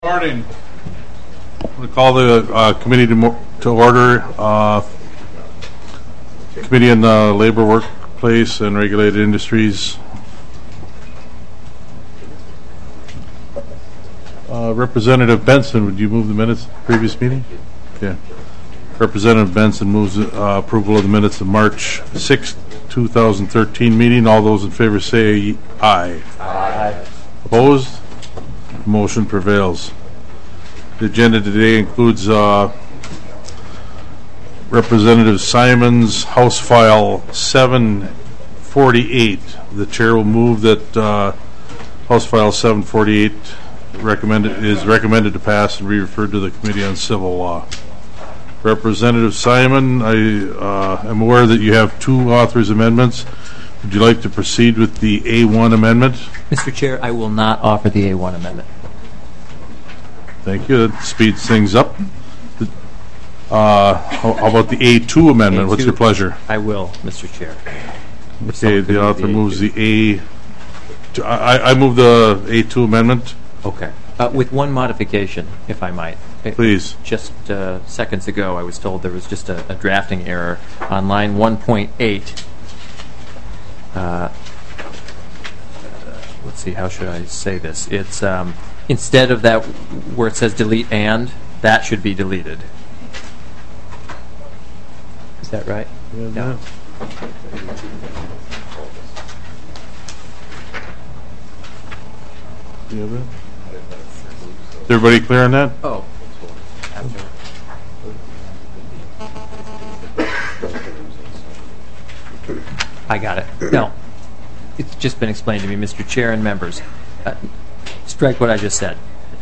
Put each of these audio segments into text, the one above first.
Morning. We call the committee to order. Committee on Labor, Workplace, and Regulated Industries. Representative Benson, would you move the minutes of the previous meeting? Okay. Representative Benson moves approval of the minutes of March 6, 2013 meeting. All those in favor say aye. Aye. Opposed? Motion prevails. The agenda today includes Representative Simon's House File 748. The chair will move that House File 748 is recommended to pass and be referred to the Committee on Civil Law. Representative Simon, I am aware that you have two authors' amendments. Would you like to proceed with the A1 amendment? Mr. Chair, I will not offer the A1 amendment. Thank you. That speeds things up. How about the A2 amendment? A2, what's your pleasure? I will, Mr. Chair. Okay, the author moves the A. I move the A2 amendment. Okay. With one modification, if I might. Please. Just seconds ago, I was told there was just a drafting error on line 1.8. Let's see, how should I say this? It's instead of that where it says delete and, that should be deleted. Is that right? Yeah, no. Is everybody clear on that? Oh. I got it. No. It's just been explained to me, Mr. Chair and members. Strike what I just said.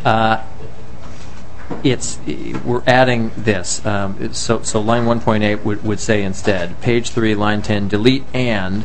We're adding this. So line 1.8 would say instead, page 3, line 10, delete and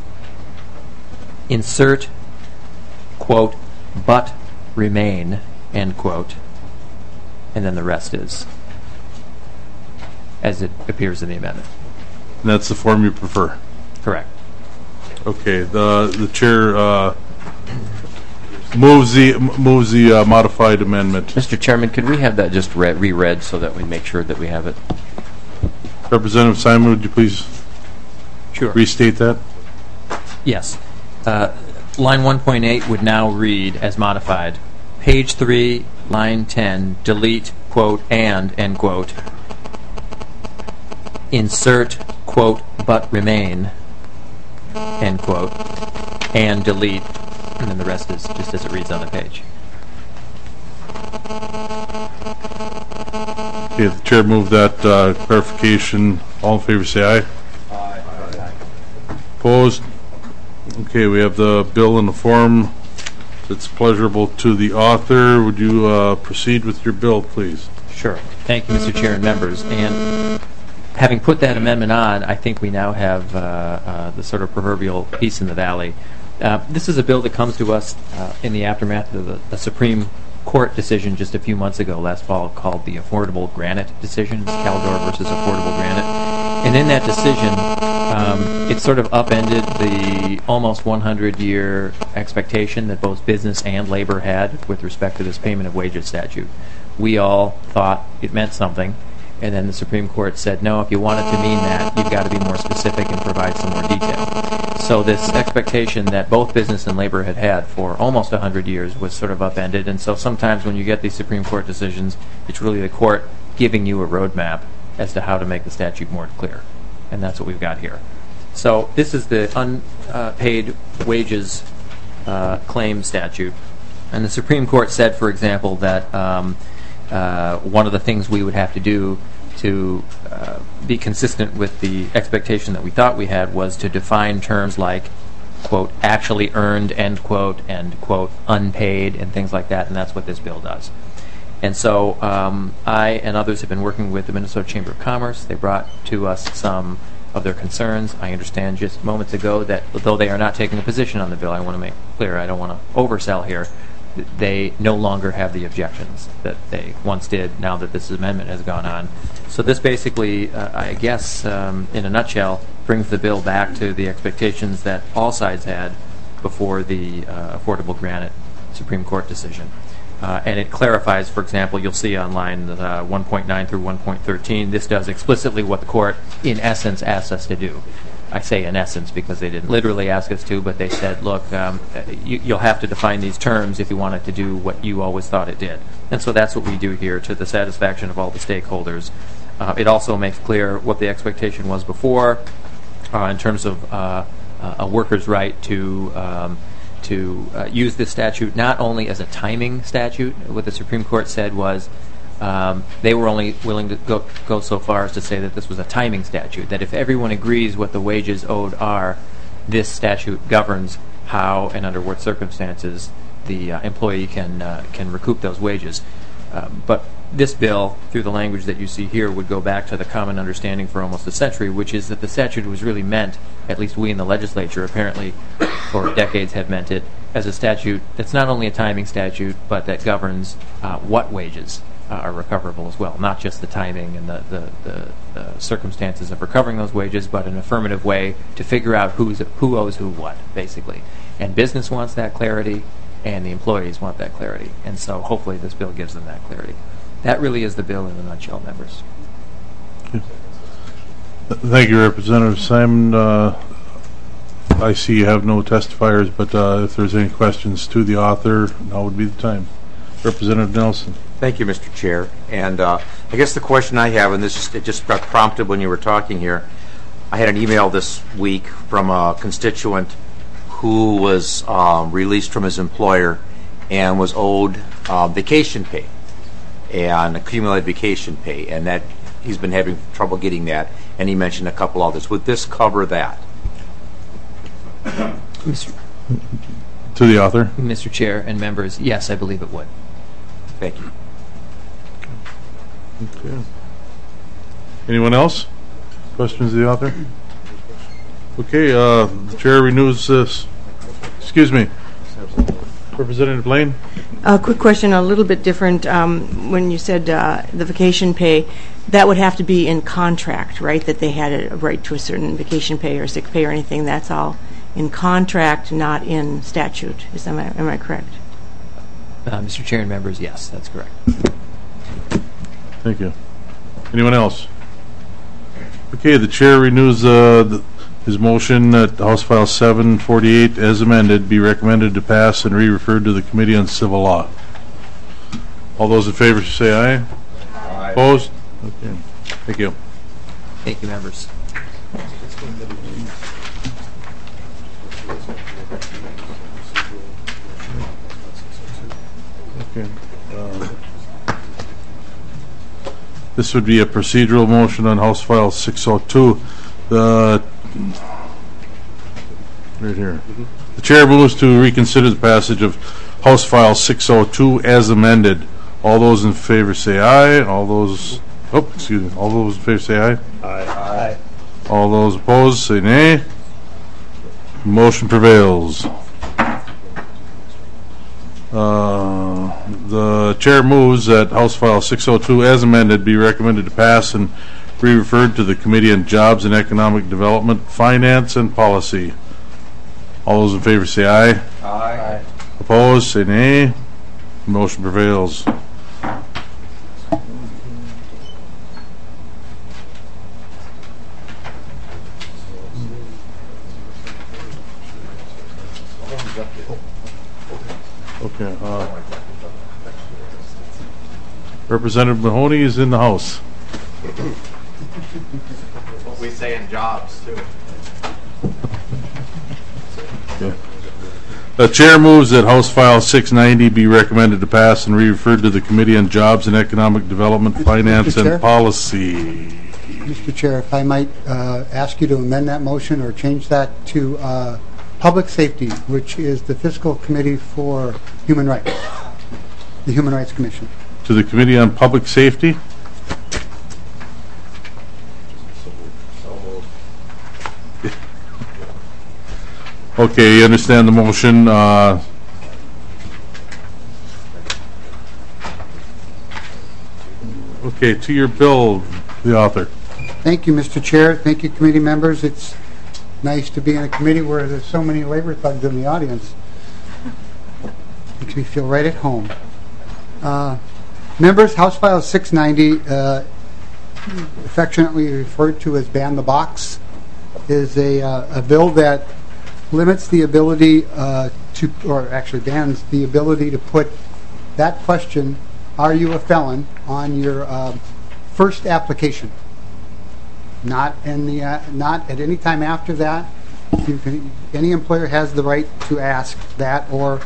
insert, quote, but remain, end quote, and then the rest is as it appears in the amendment. And that's the form you prefer? Correct. Okay, the chair moves the modified amendment. Mr. Chairman, could we have that just reread so that we make sure that we have it? Representative Simon, would you please restate that? Yes. Line 1.8 would now read as modified. Page 3, line 10, delete, quote, and, end quote. Insert, quote, but remain, end quote, and delete, and then the rest is just as it reads on the page. Okay, the chair moved that clarification. All in favor say aye. Aye. Opposed? Okay, we have the bill in the form that's pleasurable to the author. Would you proceed with your bill, please? Sure. Thank you, Mr. Chair and members. And having put that amendment on, I think we now have the sort of proverbial peace in the valley. This is a bill that comes to us in the aftermath of the Supreme Court decision just a few months ago, last fall, called the Affordable Granite decision. It's Caldor versus Affordable Granite. And in that decision, it sort of upended the almost 100-year expectation that both business and labor had with respect to this payment of wages statute. We all thought it meant something. And then the Supreme Court said, no, if you want it to mean that, you've got to be more specific and provide some more detail. So this expectation that both business and labor had for almost 100 years was sort of upended. And so sometimes when you get these Supreme Court decisions, it's really the court giving you a roadmap as to how to make the statute more clear. And that's what we've got here. So this is the unpaid wages claim statute. And the Supreme Court said, for example, that one of the things we would have to do to be consistent with the expectation that we thought we had was to define terms like, quote, actually earned, end quote, and, quote, unpaid, and things like that, and that's what this bill does. And so I and others have been working with the Minnesota Chamber of Commerce. They brought to us some of their concerns. I understand just moments ago that though they are not taking a position on the bill, I want to make clear, I don't want to oversell here, they no longer have the objections that they once did now that this amendment has gone on. So this basically, I guess, in a nutshell, brings the bill back to the expectations that all sides had before the Affordable Granite Supreme Court decision. And it clarifies, for example, you'll see on line 1.9 through 1.13, this does explicitly what the court, in essence, asked us to do. I say in essence because they didn't literally ask us to, but they said, look, you'll have to define these terms if you want it to do what you always thought it did. And so that's what we do here to the satisfaction of all the stakeholders. It also makes clear what the expectation was before in terms of a worker's right to use this statute not only as a timing statute. What the Supreme Court said was they were only willing to go so far as to say that this was a timing statute, that if everyone agrees what the wages owed are, this statute governs how and under what circumstances the employee can recoup those wages. But this bill, through the language that you see here, would go back to the common understanding for almost a century, which is that the statute was really meant, at least we in the legislature apparently for decades have meant it, as a statute that's not only a timing statute, but that governs what wages are recoverable as well, not just the timing and the circumstances of recovering those wages, but an affirmative way to figure out who owes who what, basically. And business wants that clarity, and the employees want that clarity. And so hopefully this bill gives them that clarity. That really is the bill in a nutshell, members. Thank you, Representative Simon. I see you have no testifiers, but if there's any questions to the author, now would be the time. Representative Nelson. Thank you, Mr. Chair. And I guess the question I have, and it just got prompted when you were talking here, I had an email this week from a constituent who was released from his employer and was owed vacation pay and accumulated vacation pay, and that he's been having trouble getting that, and he mentioned a couple others. Would this cover that? To the author. Mr. Chair and members, yes, I believe it would. Thank you. Okay. Anyone else? Questions of the author? Okay, the chair renews this. Excuse me. Representative Lane? A quick question, a little bit different. When you said the vacation pay, that would have to be in contract, right? That they had a right to a certain vacation pay or sick pay or anything. That's all in contract, not in statute. Am I correct? Mr. Chair and members, yes, that's correct. Thank you. Anyone else? Okay, the chair renews his motion that House File 748, as amended, be recommended to pass and re-referred to the Committee on Civil Law. All those in favor say aye. Aye. Opposed? Okay. Thank you. Thank you, members. Okay. This would be a procedural motion on House File 602. Right here. The chair moves to reconsider the passage of House File 602 as amended. All those in favor say aye. All those in favor say aye. Aye. All those opposed say nay. Motion prevails. The chair moves that House File 602 as amended be recommended to pass and be referred to the Committee on Jobs and Economic Development, Finance, and Policy. All those in favor say aye. Aye. Opposed say nay. Motion prevails. Okay. Representative Mahoney is in the House. What we say in jobs, too. Okay. The chair moves that House File 690 be recommended to pass and re-referred to the Committee on Jobs and Economic Development, Finance, and Policy. Mr. Chair, if I might ask you to amend that motion or change that to Public Safety, which is the Fiscal Committee for Human Rights, the Human Rights Commission. To the Committee on Public Safety? Okay, you understand the motion. Okay, to your bill, the author. Thank you, Mr. Chair. Thank you, committee members. It's nice to be in a committee where there's so many labor thugs in the audience. Makes me feel right at home. Members, House File 690, affectionately referred to as Ban the Box, is a bill that limits the ability or actually bans the ability to put that question, are you a felon, on your first application. Not at any time after that. Any employer has the right to ask that or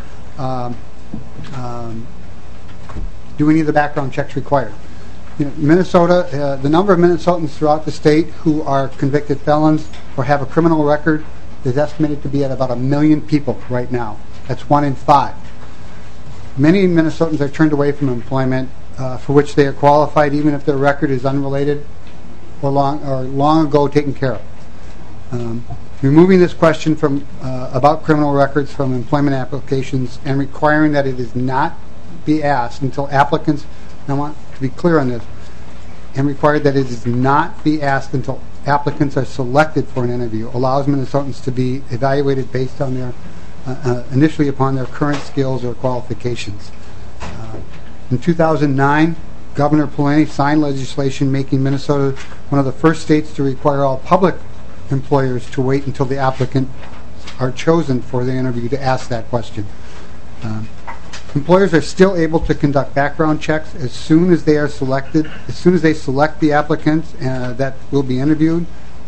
do any of the background checks required. Minnesota, the number of Minnesotans throughout the state who are convicted felons or have a criminal record is estimated to be at about 1 million people right now. That's 1 in 5. Many Minnesotans are turned away from employment for which they are qualified, even if their record is unrelated or long ago taken care of. Removing this question from about criminal records from employment applications and requiring that it is not be asked until applicants, and I want to be clear on this, and required that it is not be asked until applicants are selected for an interview, allows Minnesotans to be evaluated based on their initially upon their current skills or qualifications. In 2009, Governor Polanyi signed legislation making Minnesota one of the first states to require all public employers to wait until the applicant are chosen for the interview to ask that question. Employers are still able to conduct background checks as soon as they are selected, as soon as they select the applicants that will be interviewed.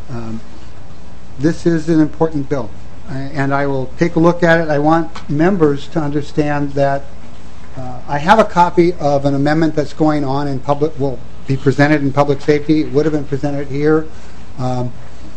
This is an important bill, and I will take a look at it. I want members to understand that I have a copy of an amendment that's going on in public, will be presented in public safety. It would have been presented here, but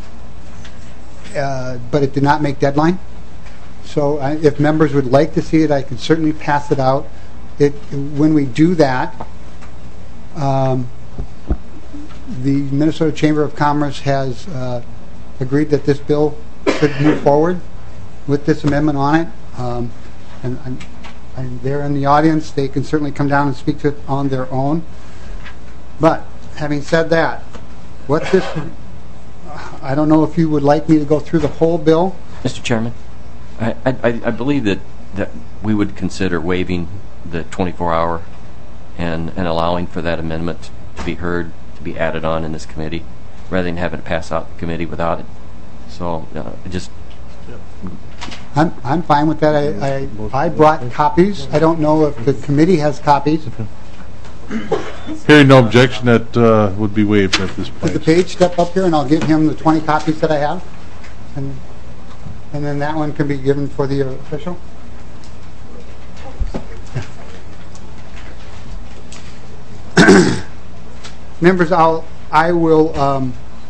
it did not make deadline. So if members would like to see it, I can certainly pass it out. When we do that, the Minnesota Chamber of Commerce has agreed that this bill should move forward with this amendment on it. And they're in the audience. They can certainly come down and speak to it on their own. But having said that, I don't know if you would like me to go through the whole bill. Mr. Chairman, I believe that we would consider waiving the 24-hour and allowing for that amendment to be heard, to be added on in this committee, rather than having it pass out the committee without it. So I'm fine with that. I brought copies. I don't know if the committee has copies. Hearing no objection, that would be waived at this point. Would the page step up here and I'll give him the 20 copies that I have? And then that one can be given for the official? Members, I will,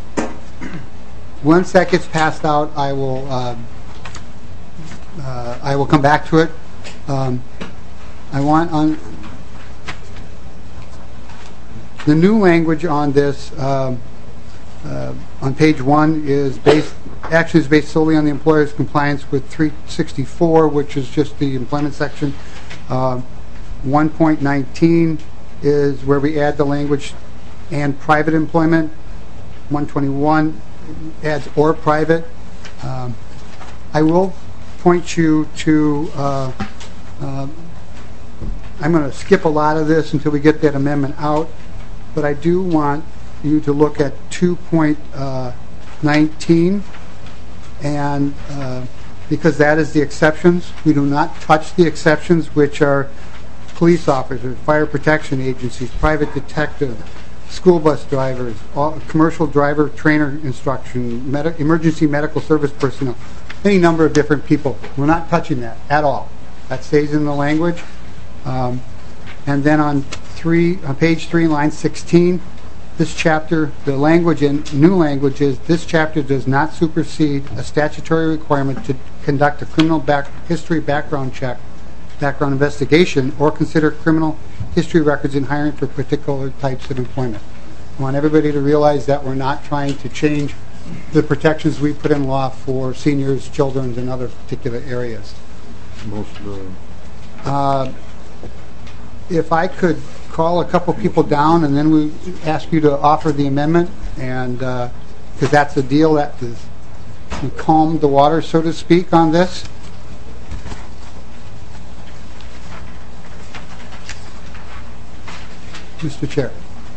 once that gets passed out, I will come back to it. I want on the new language on this on page 1 is based solely on the employer's compliance with 364, which is just the employment section. 1.19 is where we add the language and private employment. 121 adds or private. I will point you to, I'm going to skip a lot of this until we get that amendment out, but I do want you to look at 2.19, and because that is the exceptions. We do not touch the exceptions, which are police officers, fire protection agencies, private detectives, school bus drivers, commercial driver trainer instruction, emergency medical service personnel, any number of different people. We're not touching that at all. That stays in the language. And then on page 3, line 16, this chapter, the language in new language is, this chapter does not supersede a statutory requirement to conduct a criminal history background check, background investigation, or consider criminal history records in hiring for particular types of employment. I want everybody to realize that we're not trying to change the protections we put in law for seniors, children, and other particular areas. If I could call a couple people down and then we ask you to offer the amendment, and because that's a deal that is, we calmed the water, so to speak, on this. Mr. Chair.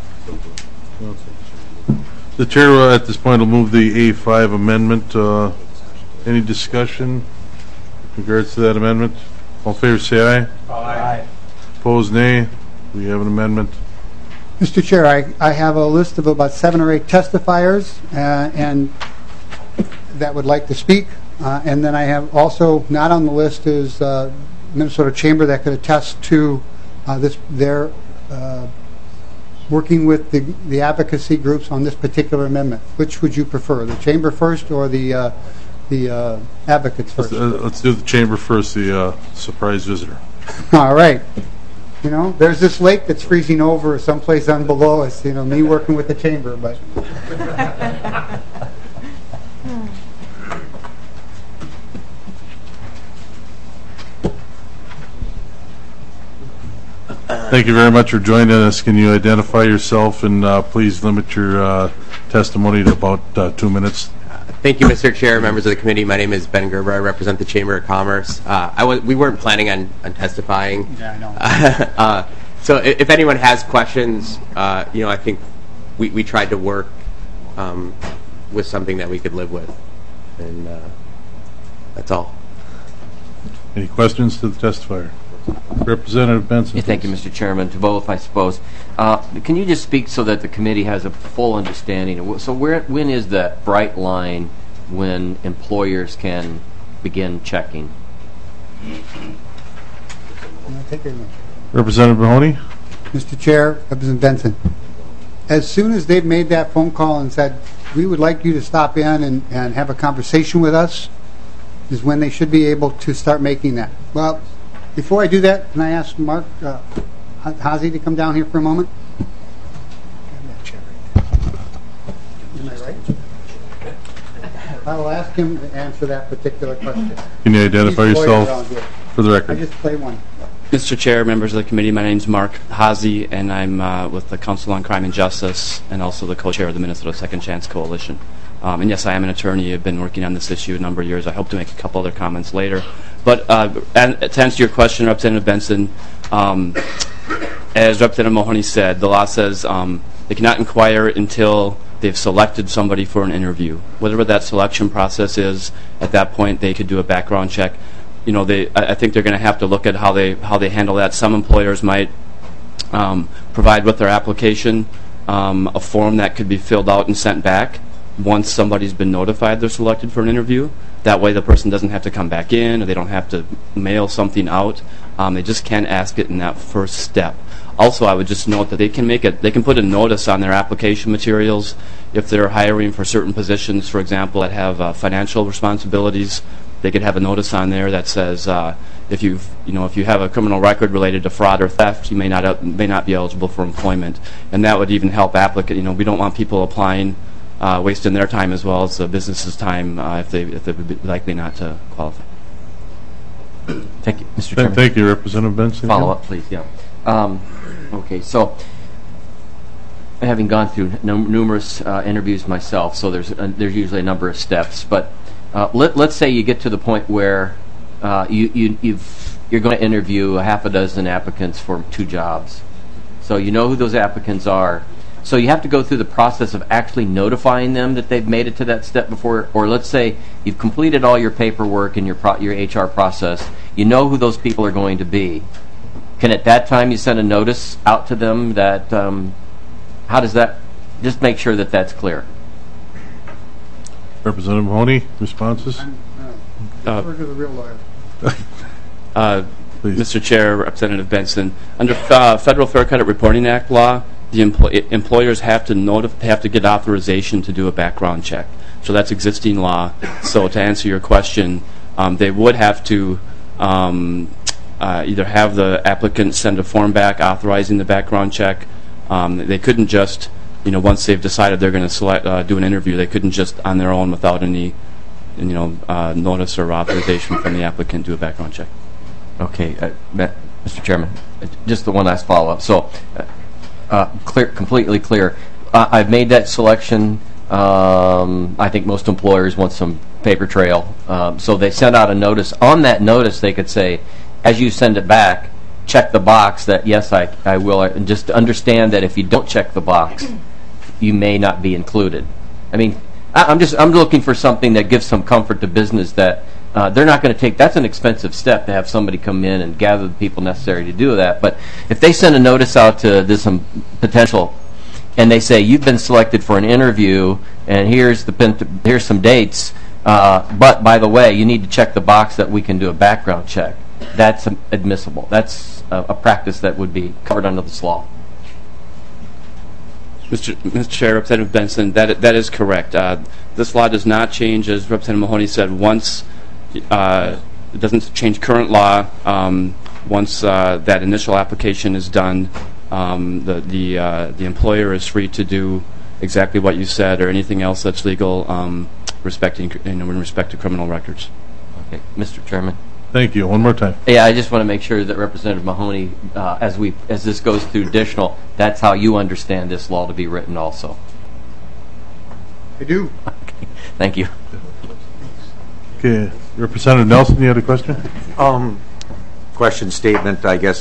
The chair at this point will move the A5 amendment. Any discussion in regards to that amendment? All in favor say aye. Aye. Opposed, nay. We have an amendment. Mr. Chair, I have a list of about 7 or 8 testifiers and that would like to speak. And then I have also, not on the list, is Minnesota Chamber that could attest to their working with the advocacy groups on this particular amendment. Which would you prefer, the Chamber first or the advocates first? Let's do the chamber first, the surprise visitor. All right. You know, there's this lake that's freezing over someplace down below us, you know, me working with the chamber, but... Thank you very much for joining us. Can you identify yourself and please limit your testimony to about 2 minutes? Thank you, Mr. Chair, members of the committee. My name is Ben Gerber. I represent the Chamber of Commerce. We weren't planning on testifying. Yeah, I know. So if anyone has questions, I think we tried to work with something that we could live with. And that's all. Any questions to the testifier? Representative Benson. Yeah, thank you, Mr. Chairman. To both, I suppose. Can you just speak so that the committee has a full understanding? So when is that bright line when employers can begin checking? Take your motion. Representative Mahoney. Mr. Chair, Representative Benson. As soon as they've made that phone call and said, we would like you to stop in and have a conversation with us, is when they should be able to start making that. Well, before I do that, can I ask Mark Hazy to come down here for a moment? Am I right? I will ask him to answer that particular question. Can you identify He's a lawyer yourself around here. for the I record? just play one. Mr. Chair, members of the committee, my name is Mark Hazy, and I'm with the Council on Crime and Justice and also the co-chair of the Minnesota Second Chance Coalition. And yes, I am an attorney. I've been working on this issue a number of years. I hope to make a couple other comments later. But and to answer your question, Representative Benson, as Representative Mahoney said, the law says they cannot inquire until they've selected somebody for an interview. Whatever that selection process is, at that point they could do a background check. You know, I think they're going to have to look at how they handle that. Some employers might provide with their application a form that could be filled out and sent back once somebody's been notified they're selected for an interview. That way the person doesn't have to come back in, or they don't have to mail something out. They just can't ask it in that first step. Also, I would just note that they can put a notice on their application materials if they're hiring for certain positions, for example, that have financial responsibilities. They could have a notice on there that says if you have a criminal record related to fraud or theft, you may not be eligible for employment, and that would even help applicant. We don't want people applying, wasting their time as well as the business's time if they would be likely not to qualify. Thank you, Mr. Chairman. Thank you, Representative Benson. Follow up, please. Yeah. Okay. So, having gone through numerous interviews myself, so there's usually a number of steps, but. Let's say you get to the point where you're going to interview a half a dozen applicants for 2 jobs. So you know who those applicants are. So you have to go through the process of actually notifying them that they've made it to that step before. Or let's say you've completed all your paperwork and your HR process. You know who those people are going to be. Can at that time you send a notice out to them that, how does that, just make sure that that's clear. Representative Mahoney, responses? Defer to the real lawyer. Mr. Chair, Representative Benson, under Federal Fair Credit Reporting Act law, the employers have to get authorization to do a background check. So that's existing law. So to answer your question, they would have to either have the applicant send a form back authorizing the background check. They couldn't just, once they've decided they're going to do an interview, they couldn't just on their own without any, notice or authorization from the applicant do a background check. Okay, Mr. Chairman, just the one last follow-up. So, completely clear. I've made that selection. I think most employers want some paper trail. So they send out a notice. On that notice, they could say, as you send it back, check the box that, yes, I will, and just understand that if you don't check the box, you may not be included. I mean, I'm looking for something that gives some comfort to business that they're not going to take. That's an expensive step to have somebody come in and gather the people necessary to do that. But if they send a notice out to this potential, and they say you've been selected for an interview, and here's some dates, but by the way, you need to check the box that we can do a background check. That's admissible. That's a practice that would be covered under this law. Mr. Chair, Representative Benson, that is correct. This law does not change, as Representative Mahoney said, once it doesn't change current law. Once that initial application is done, the employer is free to do exactly what you said or anything else that's legal in respect to criminal records. Okay, Mr. Chairman. Thank you. One more time. Yeah, I just want to make sure that Representative Mahoney, as this goes through additional, that's how you understand this law to be written also. I do. Okay. Thank you. Okay, Representative Nelson, you had a question? Question statement, I guess.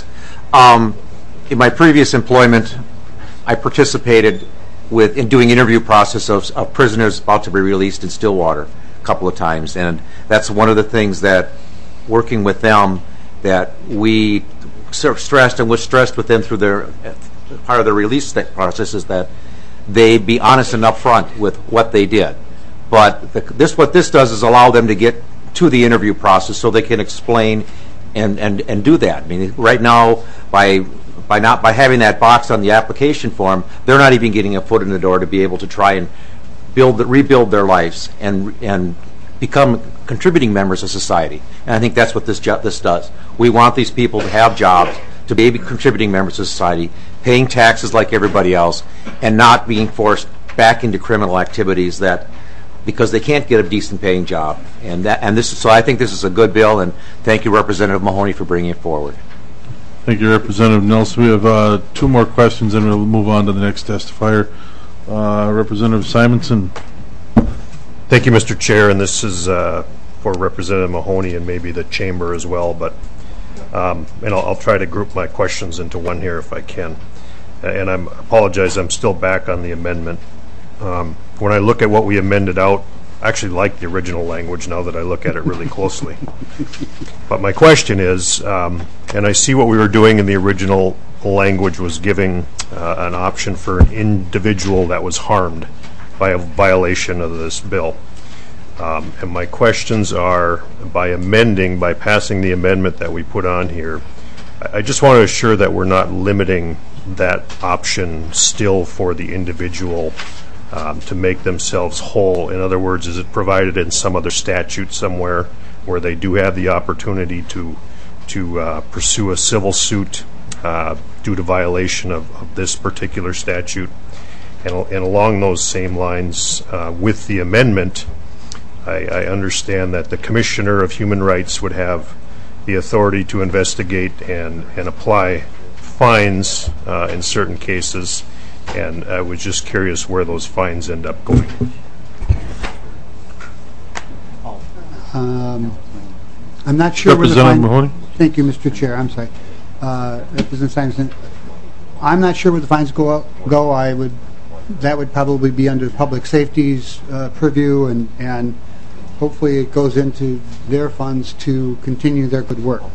In my previous employment, I participated in doing interview process of prisoners about to be released in Stillwater a couple of times, and that's one of the things that working with them that we stressed and was stressed with them through their part of the release process is that they be honest and upfront with what they did. But what this does is allow them to get to the interview process so they can explain and do that. I mean, right now, by having that box on the application form, they're not even getting a foot in the door to be able to try and rebuild their lives and become contributing members of society. And I think that's what this does. We want these people to have jobs, to be contributing members of society, paying taxes like everybody else, and not being forced back into criminal activities because they can't get a decent paying job. So I think this is a good bill, and thank you, Representative Mahoney, for bringing it forward. Thank you, Representative Nelson. We have two more questions, and we'll move on to the next testifier. Representative Simonson. Thank you, Mr. Chair, and this is for Representative Mahoney and maybe the chamber as well, but and I'll try to group my questions into one here if I can. And I apologize, I'm still back on the amendment. When I look at what we amended out, I actually like the original language now that I look at it really closely. But my question is, and I see what we were doing in the original language was giving an option for an individual that was harmed by a violation of this bill. And my questions are, by passing the amendment that we put on here, I just want to assure that we're not limiting that option still for the individual to make themselves whole. In other words, is it provided in some other statute somewhere where they do have the opportunity to pursue a civil suit due to violation of this particular statute? And along those same lines, with the amendment, I understand that the Commissioner of Human Rights would have the authority to investigate and apply fines in certain cases, and I was just curious where those fines end up going. I'm not sure where the Representative Mahoney. Thank you, Mr. Chair. I'm sorry. Representative Simonson, I'm not sure where the fines go. That would probably be under public safety's purview, and hopefully it goes into their funds to continue their good work.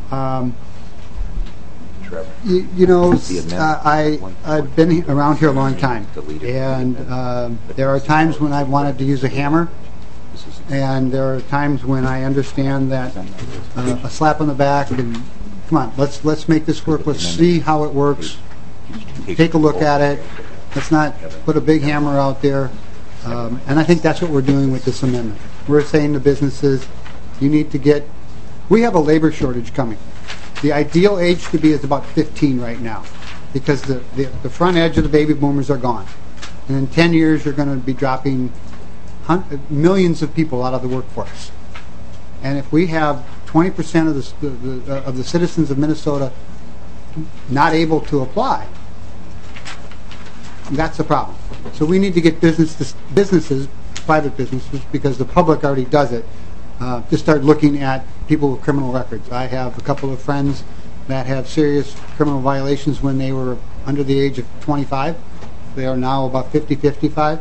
I've been around here a long time, and there are times when I've wanted to use a hammer, and there are times when I understand that a slap on the back and come on, let's make this work. Let's see how it works. Take a look at it. Let's not put a big hammer out there. And I think that's what we're doing with this amendment. We're saying to businesses, you need to get, we have a labor shortage coming. The ideal age to be is about 15 right now, because the front edge of the baby boomers are gone. And in 10 years, you're going to be dropping millions of people out of the workforce. And if we have 20% of the citizens of Minnesota not able to apply, that's the problem. So we need to get businesses, private businesses, because the public already does it, to start looking at people with criminal records. I have a couple of friends that had serious criminal violations when they were under the age of 25. They are now about 50, 55.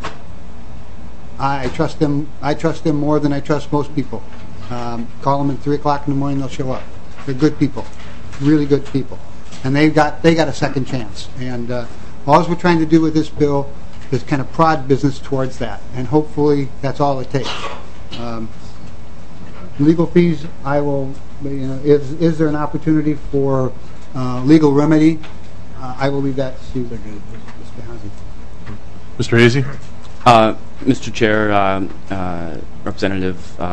I trust them more than I trust most people. Call them at 3 o'clock in the morning, they'll show up. They're good people, really good people. And they got a second chance. And all we're trying to do with this bill is kind of prod business towards that. And hopefully that's all it takes. Legal fees, I will, is there an opportunity for legal remedy? I will leave that to Mr. Hazy. Mr. Hazy? Mr. Chair, Representative,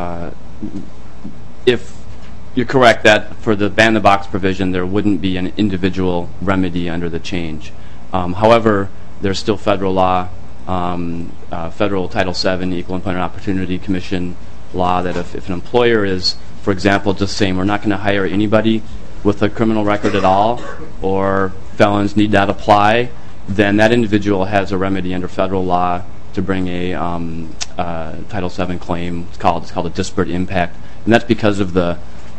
if you're correct that for the ban the box provision there wouldn't be an individual remedy under the change. However, there's still federal law, federal Title VII Equal Employment Opportunity Commission law that if an employer is, for example, just saying we're not going to hire anybody with a criminal record at all or felons need not apply, then that individual has a remedy under federal law to bring a Title VII claim. It's called a disparate impact, and that's because of the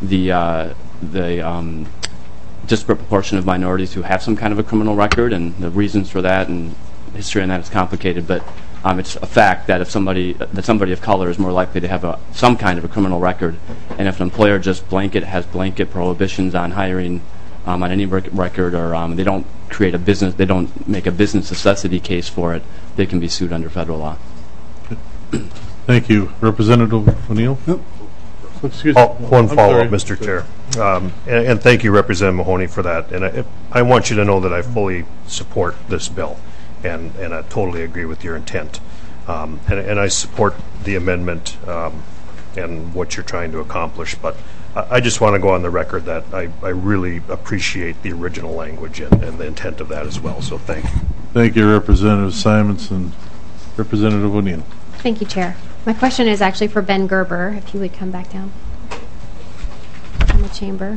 disparate proportion of minorities who have some kind of a criminal record, and the reasons for that and history on that is complicated. But it's a fact that if somebody of color is more likely to have some kind of a criminal record, and if an employer just has blanket prohibitions on hiring on any record, or they don't make a business necessity case for it, they can be sued under federal law. Thank you. Representative O'Neill? Nope. Excuse me. One follow-up, Mr. Chair. And thank you, Representative Mahoney, for that. And I want you to know that I fully support this bill, and I totally agree with your intent. And I support the amendment and what you're trying to accomplish. But I just want to go on the record that I really appreciate the original language and the intent of that as well. So thank you. Thank you, Representative Simonson. Representative O'Neill. Thank you, Chair. My question is actually for Ben Gerber, if he would come back down in the chamber.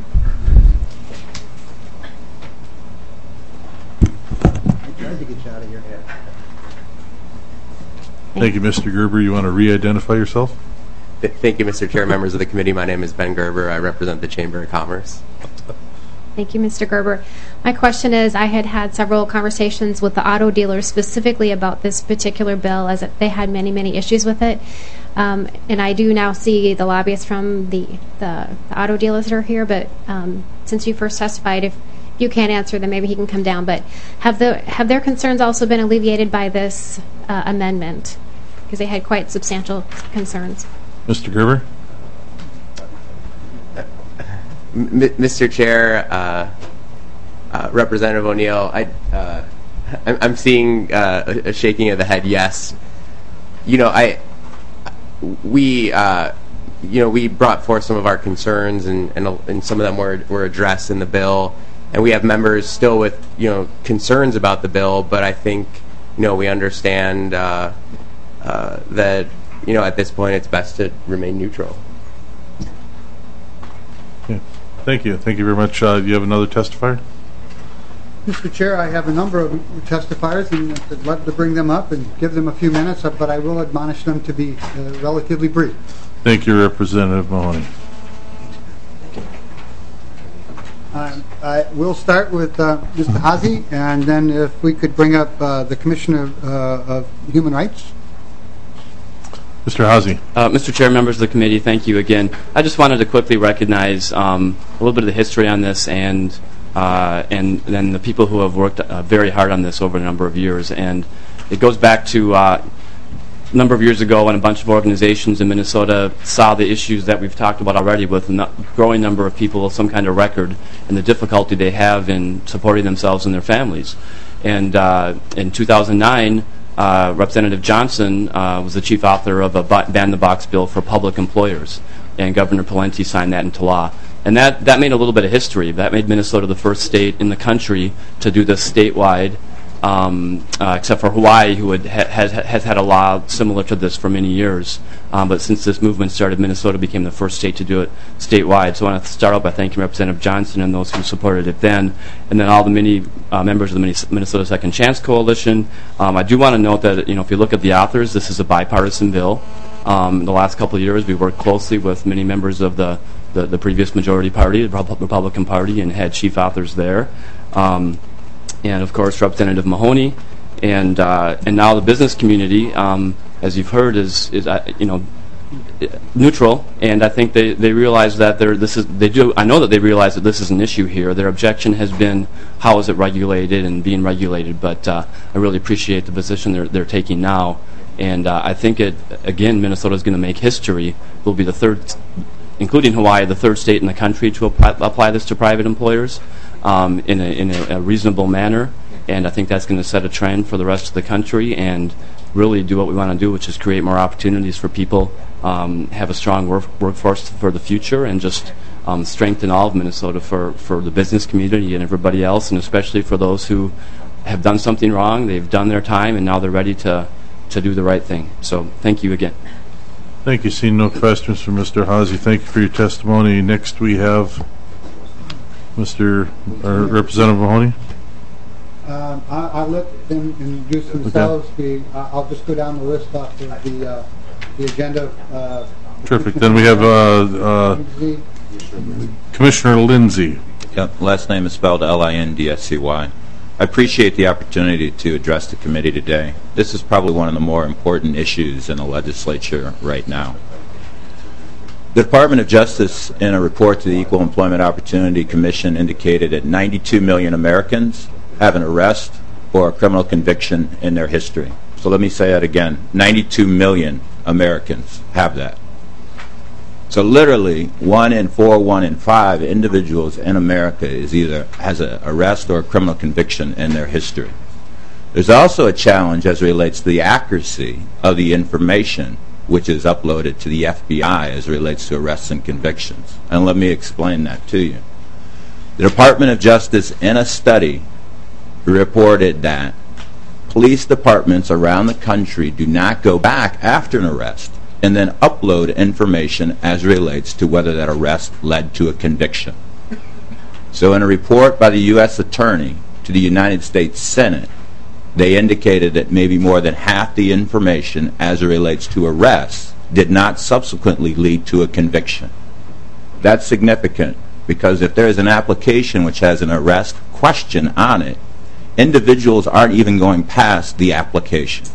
I tried to get you out of here. Thank you, Mr. Gerber. You want to re-identify yourself? Thank you, Mr. Chair, members of the committee. My name is Ben Gerber. I represent the Chamber of Commerce. Thank you, Mr. Gerber. My question is, I had several conversations with the auto dealers specifically about this particular bill, as they had many, many issues with it. And I do now see the lobbyists from the auto dealers that are here, but since you first testified, if you can't answer, then maybe he can come down. But have their concerns also been alleviated by this amendment? Because they had quite substantial concerns. Mr. Gerber? Mr. Chair, Representative O'Neill, I'm seeing a shaking of the head. Yes, we brought forth some of our concerns, and some of them were addressed in the bill, and we have members still with concerns about the bill. But I think we understand that at this point it's best to remain neutral. Yeah. Thank you. Thank you very much. Do you have another testifier? Mr. Chair, I have a number of testifiers, and I'd love to bring them up and give them a few minutes, but I will admonish them to be relatively brief. Thank you, Representative Mahoney. We'll start with Mr. Hazy, and then if we could bring up the Commissioner of Human Rights. Mr. Hazy. Mr. Chair, members of the committee, thank you again. I just wanted to quickly recognize a little bit of the history on this and then the people who have worked very hard on this over a number of years. And it goes back to a number of years ago when a bunch of organizations in Minnesota saw the issues that we've talked about already with a growing number of people with some kind of record and the difficulty they have in supporting themselves and their families. And in 2009, Representative Johnson was the chief author of a ban the box bill for public employers, and Governor Pawlenty signed that into law. And that made a little bit of history. That made Minnesota the first state in the country to do this statewide, except for Hawaii, who has had a law similar to this for many years. But since this movement started, Minnesota became the first state to do it statewide. So I want to start out by thanking Representative Johnson and those who supported it then, and then all the many members of the Minnesota Second Chance Coalition. I do want to note that if you look at the authors, this is a bipartisan bill. In the last couple of years, we worked closely with many members of the the previous majority party, the Republican Party, and had chief authors there. And of course, Representative Mahoney, and now the business community, as you've heard, is neutral, and I think they realize that I know that they realize that this is an issue here. Their objection has been, how is it regulated and being regulated? But I really appreciate the position they're taking now, and I think again, Minnesota is going to make history. We'll be the third, including Hawaii, the third state in the country to apply this to private employers in a reasonable manner, and I think that's going to set a trend for the rest of the country and really do what we want to do, which is create more opportunities for people, have a strong workforce for the future, and just strengthen all of Minnesota for the business community and everybody else, and especially for those who have done something wrong. They've done their time, and now they're ready to do the right thing. So thank you again. Thank you. Seeing no questions from Mr. Haase, thank you for your testimony. Next we have Representative Mahoney. I'll let them introduce themselves. Okay. I'll just go down the list off of the agenda. Terrific. Then we have Commissioner Lindsay. Yep. Last name is spelled Lindscy. I appreciate the opportunity to address the committee today. This is probably one of the more important issues in the legislature right now. The Department of Justice, in a report to the Equal Employment Opportunity Commission, indicated that 92 million Americans have an arrest or a criminal conviction in their history. So let me say that again. 92 million Americans have that. So literally 1 in 4, 1 in 5 individuals in America has an arrest or a criminal conviction in their history. There's also a challenge as it relates to the accuracy of the information which is uploaded to the FBI as it relates to arrests and convictions. And let me explain that to you. The Department of Justice, in a study, reported that police departments around the country do not go back after an arrest and then upload information as relates to whether that arrest led to a conviction. So in a report by the U.S. Attorney to the United States Senate, they indicated that maybe more than half the information as it relates to arrests did not subsequently lead to a conviction. That's significant because if there is an application which has an arrest question on it, individuals aren't even going past the application.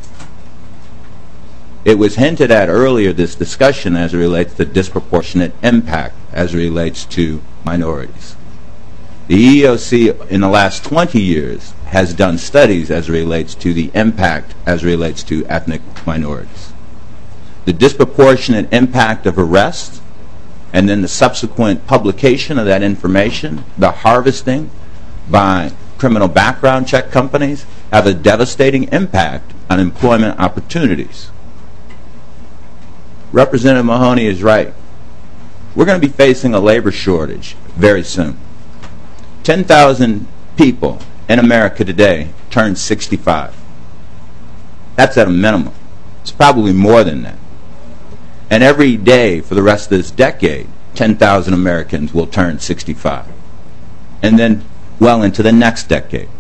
It was hinted at earlier, this discussion as it relates to disproportionate impact as it relates to minorities. The EEOC in the last 20 years has done studies as it relates to the impact as it relates to ethnic minorities. The disproportionate impact of arrests and then the subsequent publication of that information, the harvesting by criminal background check companies, have a devastating impact on employment opportunities. Representative Mahoney is right. We're going to be facing a labor shortage very soon. 10,000 people in America today turn 65. That's at a minimum. It's probably more than that. And every day for the rest of this decade, 10,000 Americans will turn 65. And then well into the next decade.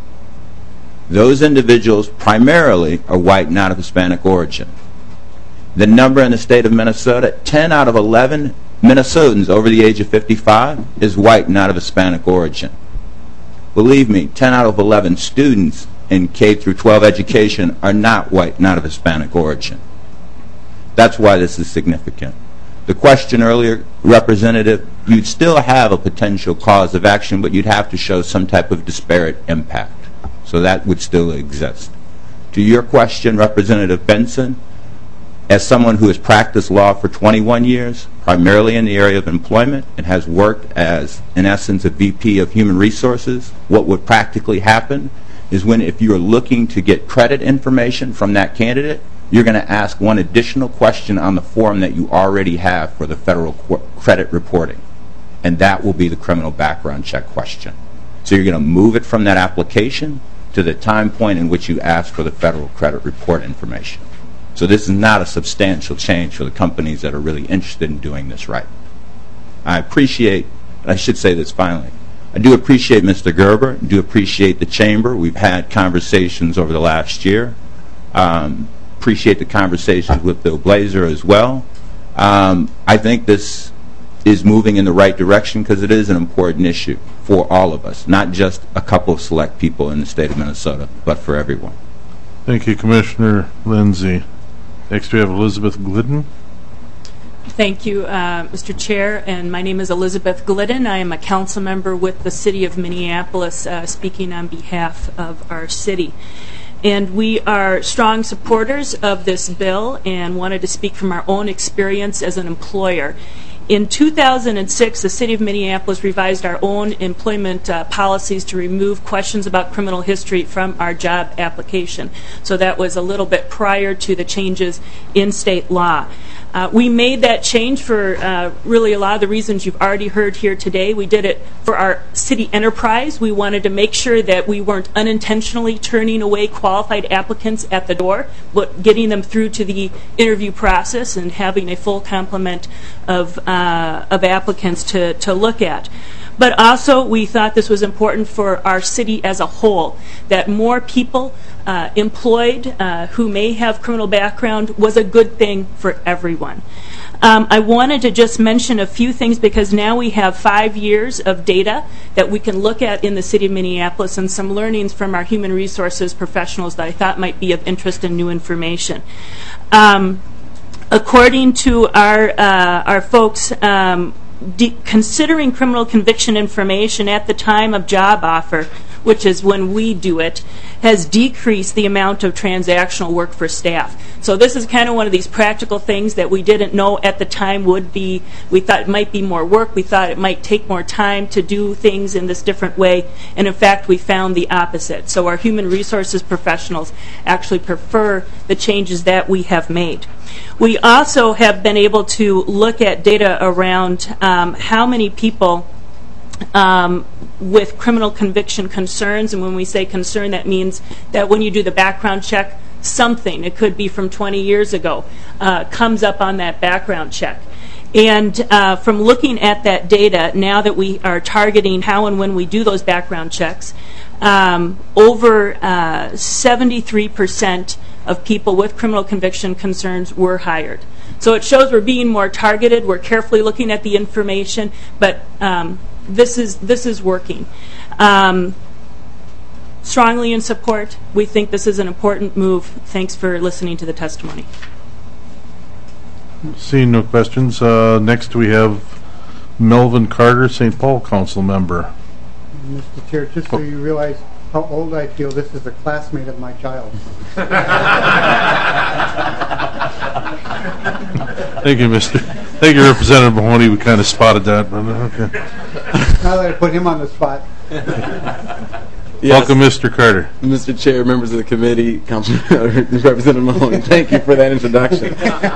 Those individuals primarily are white, not of Hispanic origin. The number in the state of Minnesota, 10 out of 11 Minnesotans over the age of 55 is white, not of Hispanic origin. Believe me, 10 out of 11 students in K through 12 education are not white, not of Hispanic origin. That's why this is significant. The question earlier, Representative, you'd still have a potential cause of action, but you'd have to show some type of disparate impact. So that would still exist. To your question, Representative Benson, as someone who has practiced law for 21 years, primarily in the area of employment, and has worked as, in essence, a VP of Human Resources, what would practically happen is if you're looking to get credit information from that candidate, you're going to ask one additional question on the form that you already have for the federal credit reporting. And that will be the criminal background check question. So you're going to move it from that application to the time point in which you ask for the federal credit report information. So this is not a substantial change for the companies that are really interested in doing this right. I should say this finally, I do appreciate Mr. Gerber, do appreciate the Chamber. We've had conversations over the last year. Appreciate the conversations with Bill Blazer as well. I think this is moving in the right direction, because it is an important issue for all of us, not just a couple of select people in the state of Minnesota, but for everyone. Thank you, Commissioner Lindsay. Next we have Elizabeth Glidden. Thank you, Mr. Chair, and my name is Elizabeth Glidden. I am a council member with the City of Minneapolis, speaking on behalf of our city. And we are strong supporters of this bill and wanted to speak from our own experience as an employer. In 2006, the City of Minneapolis revised our own employment policies to remove questions about criminal history from our job application. So that was a little bit prior to the changes in state law. We made that change for really a lot of the reasons you've already heard here today. We did it for our city enterprise. We wanted to make sure that we weren't unintentionally turning away qualified applicants at the door, but getting them through to the interview process and having a full complement of applicants to look at. But also, we thought this was important for our city as a whole, that more people employed who may have criminal background was a good thing for everyone. I wanted to just mention a few things because now we have 5 years of data that we can look at in the City of Minneapolis and some learnings from our human resources professionals that I thought might be of interest and new information. According to our folks, considering criminal conviction information at the time of job offer, which is when we do it, has decreased the amount of transactional work for staff. So this is kind of one of these practical things that we didn't know at the time would be, we thought it might be more work, we thought it might take more time to do things in this different way, and in fact we found the opposite. So our human resources professionals actually prefer the changes that we have made. We also have been able to look at data around how many people with criminal conviction concerns, and when we say concern, that means that when you do the background check, something, it could be from 20 years ago, comes up on that background check. And from looking at that data, now that we are targeting how and when we do those background checks, over 73% of people with criminal conviction concerns were hired. So it shows we're being more targeted, we're carefully looking at the information, but this is working. Strongly in support. We think this is an important move. Thanks for listening to the testimony. Seeing no questions, next we have Melvin Carter, St. Paul Council Member. Mr. Chair, just so you realize how old I feel, this is a classmate of my child. Thank you, Thank you, Representative Mahoney. We kind of spotted that, but okay. Now that I put him on the spot. Yes. Welcome, Mr. Carter. Mr. Chair, members of the committee, Representative Mahoney, thank you for that introduction.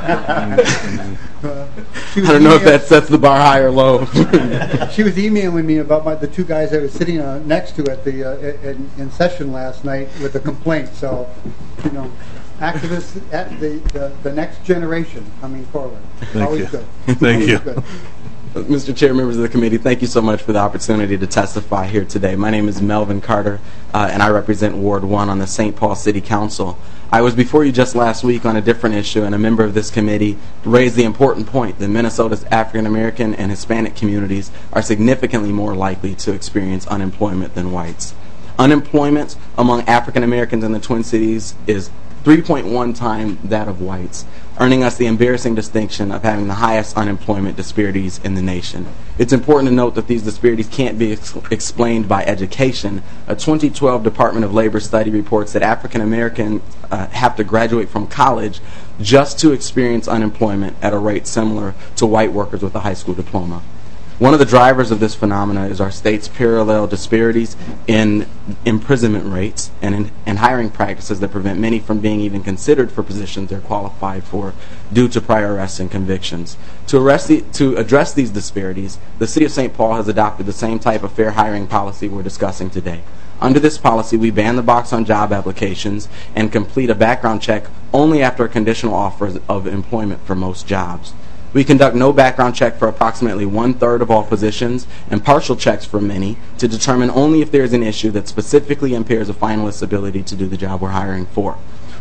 I don't know if that sets the bar high or low. She was emailing me about the two guys I was sitting next to at the in session last night with a complaint. So, you know, activists at the next generation coming forward. Thank Always you. good. Thank Always you. Good. Mr. Chair, members of the committee, thank you so much for the opportunity to testify here today. My name is Melvin Carter, and I represent Ward 1 on the St. Paul City Council. I was before you just last week on a different issue, and a member of this committee raised the important point that Minnesota's African American and Hispanic communities are significantly more likely to experience unemployment than whites. Unemployment among African Americans in the Twin Cities is 3.1 times that of whites, earning us the embarrassing distinction of having the highest unemployment disparities in the nation. It's important to note that these disparities can't be explained by education. A 2012 Department of Labor study reports that African Americans have to graduate from college just to experience unemployment at a rate similar to white workers with a high school diploma. One of the drivers of this phenomena is our state's parallel disparities in imprisonment rates and in hiring practices that prevent many from being even considered for positions they're qualified for due to prior arrests and convictions. To address these disparities, the City of St. Paul has adopted the same type of fair hiring policy we're discussing today. Under this policy, we ban the box on job applications and complete a background check only after a conditional offer of employment for most jobs. We conduct no background check for approximately 1/3 of all positions and partial checks for many to determine only if there is an issue that specifically impairs a finalist's ability to do the job we're hiring for.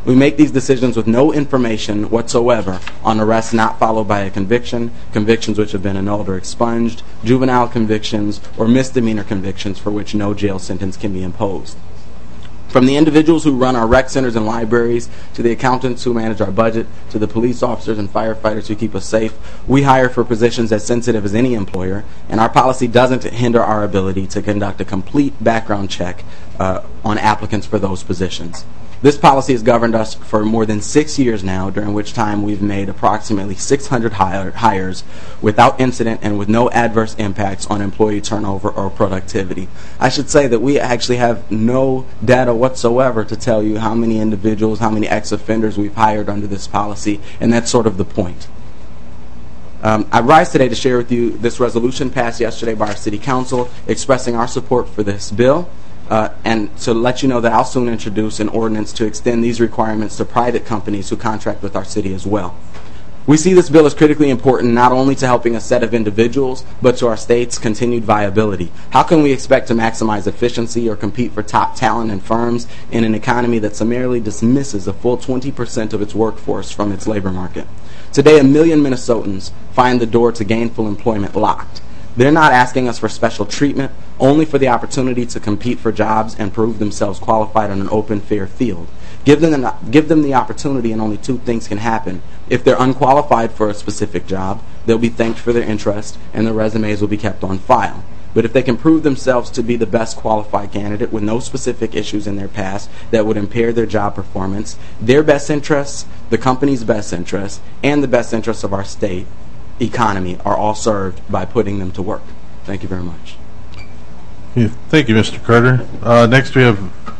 We make these decisions with no information whatsoever on arrests not followed by a conviction, convictions which have been annulled or expunged, juvenile convictions, or misdemeanor convictions for which no jail sentence can be imposed. From the individuals who run our rec centers and libraries, to the accountants who manage our budget, to the police officers and firefighters who keep us safe, we hire for positions as sensitive as any employer, and our policy doesn't hinder our ability to conduct a complete background check on applicants for those positions. This policy has governed us for more than 6 years now, during which time we've made approximately 600 hires without incident and with no adverse impacts on employee turnover or productivity. I should say that we actually have no data whatsoever to tell you how many individuals, how many ex-offenders we've hired under this policy, and that's sort of the point. I rise today to share with you this resolution passed yesterday by our City Council expressing our support for this bill. And to let you know that I'll soon introduce an ordinance to extend these requirements to private companies who contract with our city as well. We see this bill as critically important not only to helping a set of individuals, but to our state's continued viability. How can we expect to maximize efficiency or compete for top talent and firms in an economy that summarily dismisses a full 20% of its workforce from its labor market? Today, 1 million Minnesotans find the door to gainful employment locked. They're not asking us for special treatment, only for the opportunity to compete for jobs and prove themselves qualified on an open, fair field. Give them the opportunity, and only two things can happen. If they're unqualified for a specific job, they'll be thanked for their interest, and their resumes will be kept on file. But if they can prove themselves to be the best qualified candidate with no specific issues in their past that would impair their job performance, their best interests, the company's best interests, and the best interests of our state economy are all served by putting them to work. Thank you very much. Thank you, Mr. Carter. Next we have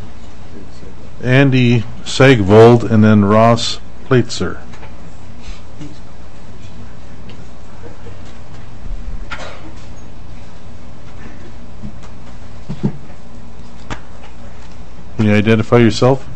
Andy Sagvold and then Ross Plaitzer. Can you identify yourself?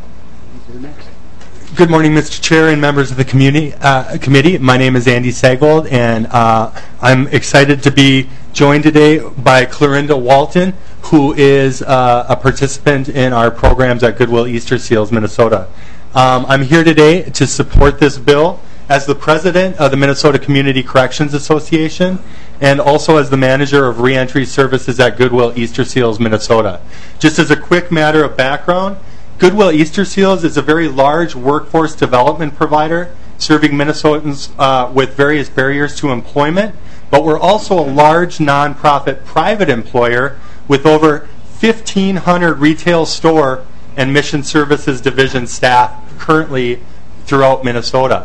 Good morning, Mr. Chair and members of the committee. My name is Andy Sagvold, and I'm excited to be joined today by Clorinda Walton, who is a participant in our programs at Goodwill Easter Seals, Minnesota. I'm here today to support this bill as the president of the Minnesota Community Corrections Association and also as the manager of reentry services at Goodwill Easter Seals, Minnesota. Just as a quick matter of background, Goodwill Easter Seals is a very large workforce development provider serving Minnesotans with various barriers to employment, but we're also a large nonprofit private employer with over 1,500 retail store and mission services division staff currently throughout Minnesota.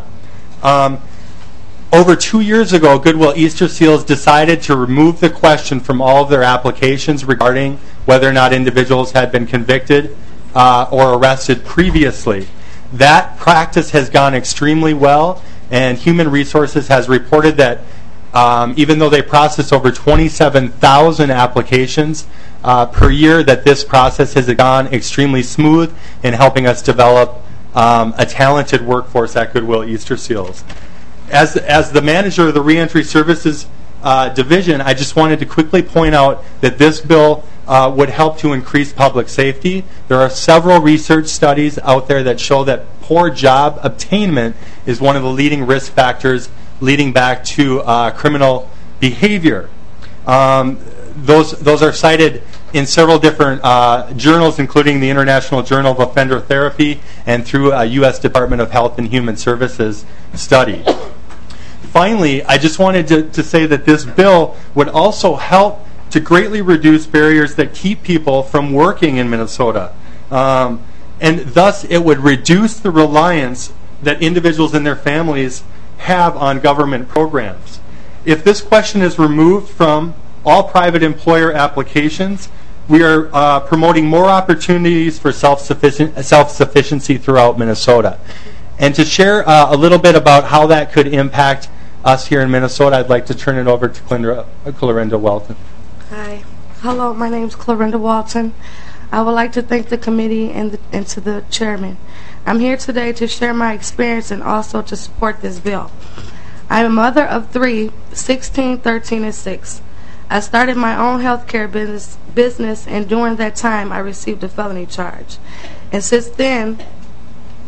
Over 2 years ago, Goodwill Easter Seals decided to remove the question from all of their applications regarding whether or not individuals had been convicted or arrested previously. That practice has gone extremely well, and Human Resources has reported that even though they process over 27,000 applications per year, that this process has gone extremely smooth in helping us develop a talented workforce at Goodwill Easter Seals. As the manager of the Reentry Services Division, I just wanted to quickly point out that this bill would help to increase public safety. There are several research studies out there that show that poor job attainment is one of the leading risk factors leading back to criminal behavior. Those are cited in several different journals, including the International Journal of Offender Therapy and through a U.S. Department of Health and Human Services study. Finally, I just wanted to say that this bill would also help to greatly reduce barriers that keep people from working in Minnesota. And thus, it would reduce the reliance that individuals and their families have on government programs. If this question is removed from all private employer applications, we are promoting more opportunities for self-sufficiency throughout Minnesota. And to share a little bit about how that could impact us here in Minnesota, I'd like to turn it over to Clorinda Walton. Hi. Hello, my name is Clorinda Walton. I would like to thank the committee and to the chairman. I'm here today to share my experience and also to support this bill. I'm a mother of 3, 16, 13, and 6. I started my own healthcare business, and during that time I received a felony charge. And since then,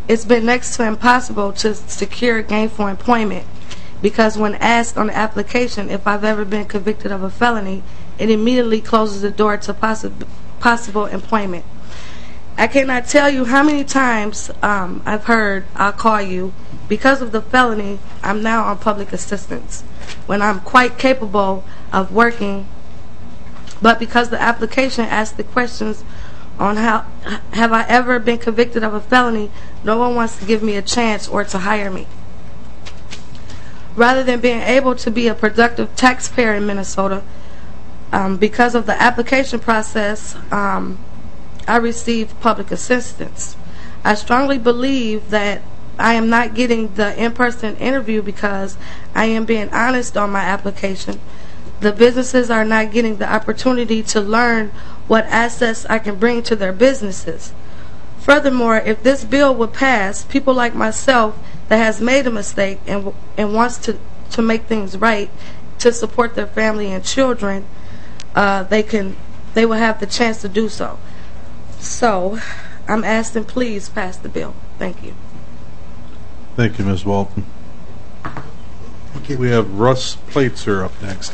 it's been next to impossible to secure gainful employment because when asked on the application if I've ever been convicted of a felony, it immediately closes the door to possible employment. I cannot tell you how many times I've heard, "I'll call you." Because of the felony, I'm now on public assistance when I'm quite capable of working, but because the application asks the questions on how have I ever been convicted of a felony, no one wants to give me a chance or to hire me. Rather than being able to be a productive taxpayer in Minnesota, because of the application process, I receive public assistance. I strongly believe that I am not getting the in-person interview because I am being honest on my application. The businesses are not getting the opportunity to learn what assets I can bring to their businesses. Furthermore, if this bill would pass, people like myself that has made a mistake and wants to make things right to support their family and children, they will have the chance to do so. So, I'm asking, please pass the bill. Thank you. Thank you, Ms. Walton. Thank you. We have Russ Plaitzer up next.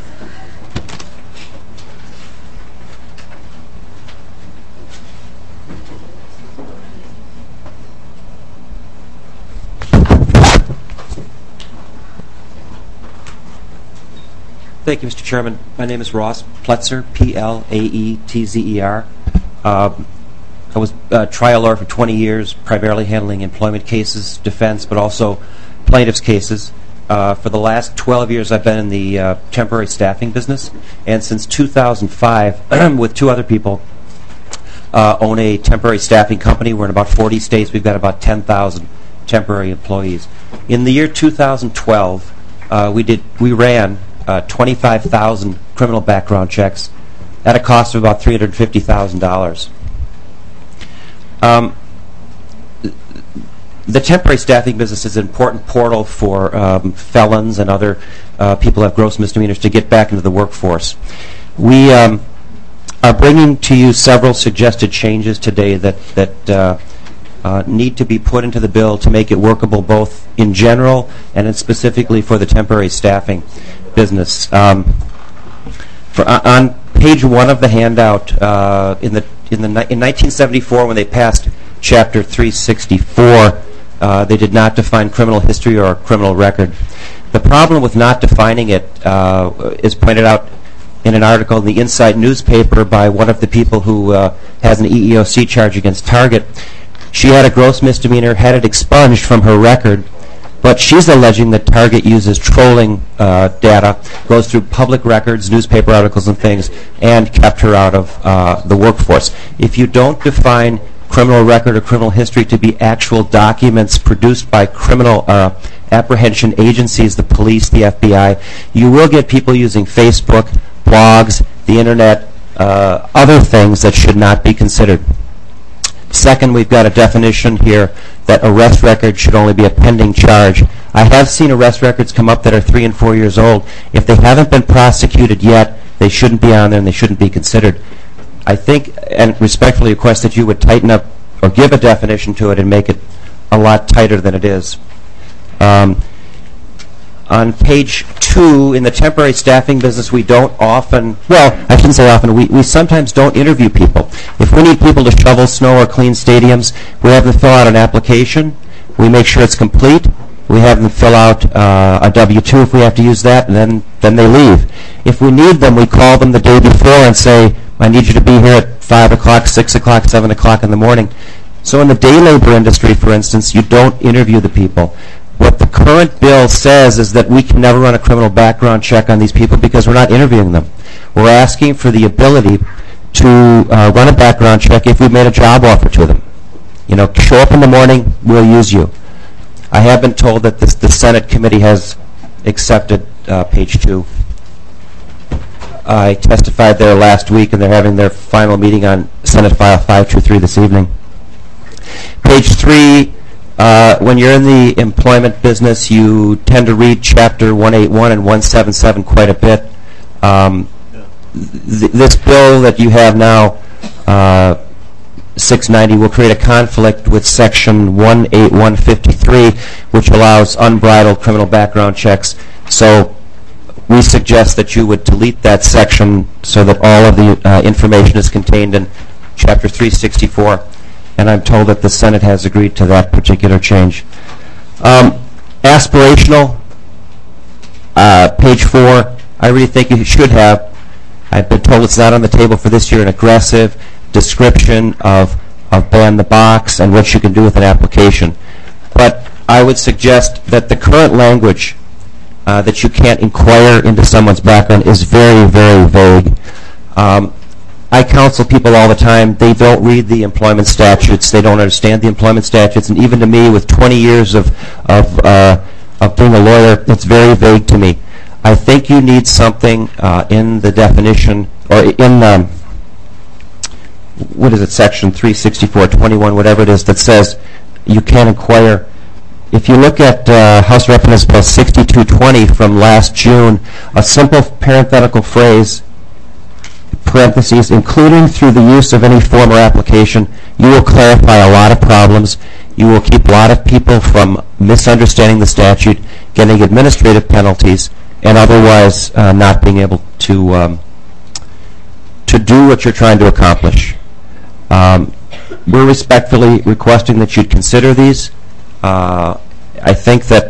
Thank you, Mr. Chairman. My name is Ross Pletzer, P-L-A-E-T-Z-E-R. I was a trial lawyer for 20 years, primarily handling employment cases, defense, but also plaintiff's cases. For the last 12 years, I've been in the temporary staffing business, and since 2005, with two other people, own a temporary staffing company. We're in about 40 states. We've got about 10,000 temporary employees. In the year 2012, we ran 25,000 criminal background checks at a cost of about $350,000. The temporary staffing business is an important portal for felons and other people who have gross misdemeanors to get back into the workforce. We are bringing to you several suggested changes today that need to be put into the bill to make it workable both in general and specifically for the temporary staffing business. On page 1 of the handout, in 1974, when they passed Chapter 364, they did not define criminal history or criminal record. The problem with not defining it is pointed out in an article in the Inside newspaper by one of the people who has an EEOC charge against Target. She had a gross misdemeanor, had it expunged from her record, but she's alleging that Target uses trolling data, goes through public records, newspaper articles and things, and kept her out of the workforce. If you don't define criminal record or criminal history to be actual documents produced by criminal apprehension agencies, the police, the FBI, you will get people using Facebook, blogs, the internet, other things that should not be considered. Second, we've got a definition here that arrest record should only be a pending charge. I have seen arrest records come up that are 3 and 4 years old. If they haven't been prosecuted yet, they shouldn't be on there and they shouldn't be considered. I think, and respectfully request that you would tighten up or give a definition to it and make it a lot tighter than it is. On page 2, in the temporary staffing business, we don't often, well, I shouldn't say often, we sometimes don't interview people. If we need people to shovel snow or clean stadiums, we have them fill out an application. We make sure it's complete. We have them fill out a W-2 if we have to use that, and then they leave. If we need them, we call them the day before and say, I need you to be here at 5 o'clock, 6 o'clock, 7 o'clock in the morning. So in the day labor industry, for instance, you don't interview the people. What the current bill says is that we can never run a criminal background check on these people because we're not interviewing them. We're asking for the ability to run a background check if we've made a job offer to them. You know, show up in the morning, we'll use you. I have been told that the Senate committee has accepted page 2. I testified there last week, and they're having their final meeting on Senate File 523 this evening. Page 3, when you're in the employment business, you tend to read Chapter 181 and 177 quite a bit. This bill that you have now 690 will create a conflict with Section 18153, which allows unbridled criminal background checks. So we suggest that you would delete that section so that all of the information is contained in Chapter 364. And I'm told that the Senate has agreed to that particular change. Aspirational, page 4, I really think you should have, I've been told it's not on the table for this year, an aggressive description of ban the box and what you can do with an application. But I would suggest that the current language that you can't inquire into someone's background is very, very vague. I counsel people all the time. They don't read the employment statutes. They don't understand the employment statutes. And even to me, with 20 years of being a lawyer, it's very vague to me. I think you need something in the definition, or in, what is it, Section 364.21, whatever it is, that says you can't inquire. If you look at House Reference Bill 6220 from last June, a simple parenthetical phrase, parentheses, including through the use of any form or application, you will clarify a lot of problems. You will keep a lot of people from misunderstanding the statute, getting administrative penalties, and otherwise not being able to do what you're trying to accomplish. We're respectfully requesting that you consider these. I think that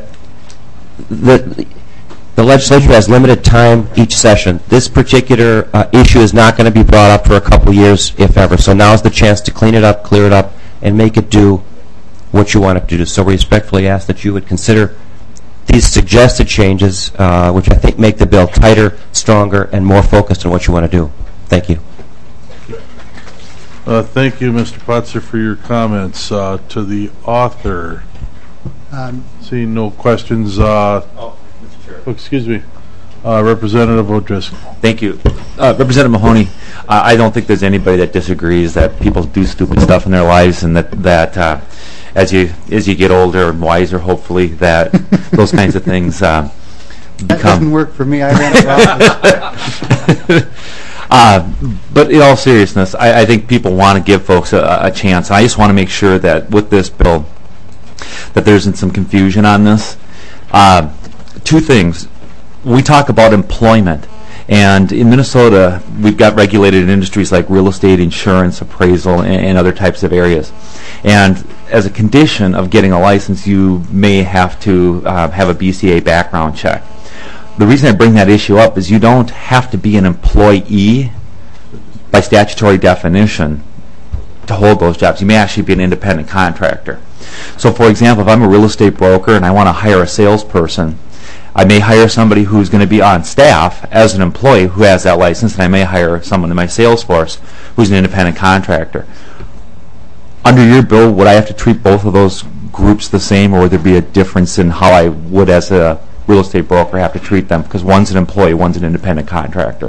the legislature has limited time each session. This particular issue is not going to be brought up for a couple years, if ever. So now is the chance to clean it up, clear it up, and make it do what you want it to do. So we respectfully ask that you would consider these suggested changes, which I think make the bill tighter, stronger, and more focused on what you want to do. Thank you. Thank you, Mr. Potzer, for your comments. To the author, seeing no questions. Excuse me. Representative O'Driscoll. Thank you. Representative Mahoney, I don't think there's anybody that disagrees that people do stupid stuff in their lives, and that as you get older and wiser, hopefully, that those kinds of things become... That doesn't work for me. I ran but in all seriousness, I think people want to give folks a chance. I just want to make sure that with this bill that there isn't some confusion on this. Two things. We talk about employment, and in Minnesota we've got regulated industries like real estate, insurance, appraisal, and other types of areas. And as a condition of getting a license, you may have to have a BCA background check. The reason I bring that issue up is you don't have to be an employee by statutory definition to hold those jobs. You may actually be an independent contractor. So, for example, if I'm a real estate broker and I want to hire a salesperson, I may hire somebody who's going to be on staff as an employee who has that license, and I may hire someone in my sales force who's an independent contractor. Under your bill, would I have to treat both of those groups the same, or would there be a difference in how I would, as a real estate broker, have to treat them? Because one's an employee, one's an independent contractor.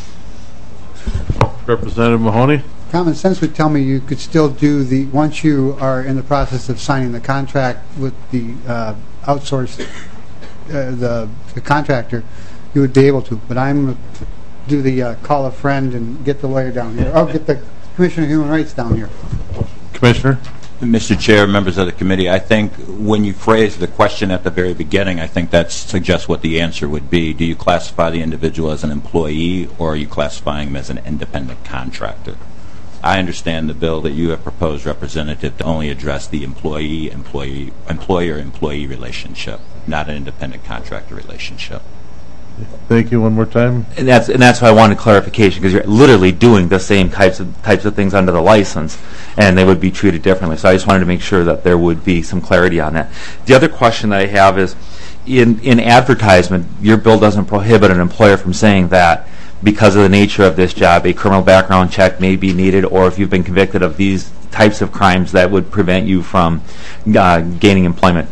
Representative Mahoney? Common sense would tell me you could still do the, once you are in the process of signing the contract with the outsourced, the contractor, you would be able to. But I'm going to do the call a friend and get the lawyer down here. I'll get the Commissioner of Human Rights down here. Commissioner? Mr. Chair, members of the committee, I think when you phrase the question at the very beginning, I think that suggests what the answer would be. Do you classify the individual as an employee, or are you classifying him as an independent contractor? I understand the bill that you have proposed, Representative, to only address the employer-employee relationship, not an independent contractor relationship. Thank you. One more time. And that's why I wanted clarification, because you're literally doing the same types of things under the license, and they would be treated differently. So I just wanted to make sure that there would be some clarity on that. The other question that I have is, in advertisement, your bill doesn't prohibit an employer from saying that because of the nature of this job, a criminal background check may be needed, or if you've been convicted of these types of crimes that would prevent you from gaining employment.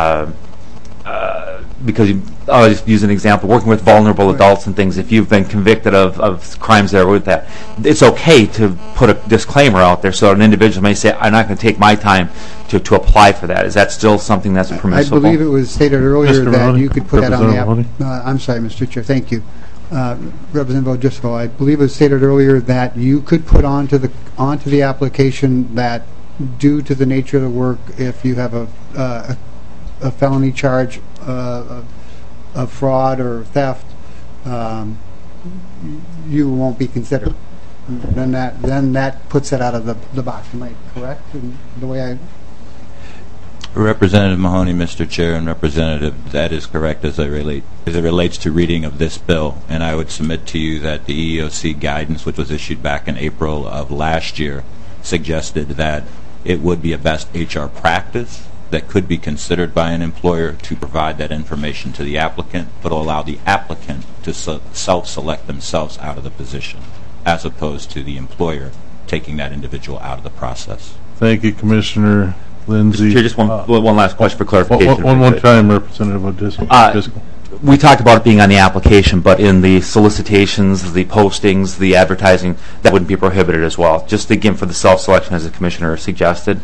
Because I'll just use an example, working with vulnerable adults and things, if you've been convicted of crimes that are with that, it's okay to put a disclaimer out there so an individual may say, I'm not going to take my time to apply for that. Is that still something that's permissible? I believe it was stated earlier that you could put that on the app. I'm sorry, Mr. Chair. Thank you. Representative O'Driscoll, I believe it was stated earlier that you could put onto the application that due to the nature of the work, if you have a felony charge of fraud or theft, you won't be considered. Then that puts it out of the box. Am I correct in the way I? Representative Mahoney, Mr. Chair, and Representative, that is correct as it relates to reading of this bill. And I would submit to you that the EEOC guidance, which was issued back in April of last year, suggested that it would be a best HR practice that could be considered by an employer to provide that information to the applicant, but allow the applicant to self-select themselves out of the position, as opposed to the employer taking that individual out of the process. Thank you, Commissioner Lindsay. Chair, just one last question for clarification. One more time, Representative O'Driscoll. We talked about it being on the application, but in the solicitations, the postings, the advertising, that wouldn't be prohibited as well. Just again for the self-selection, as the Commissioner suggested.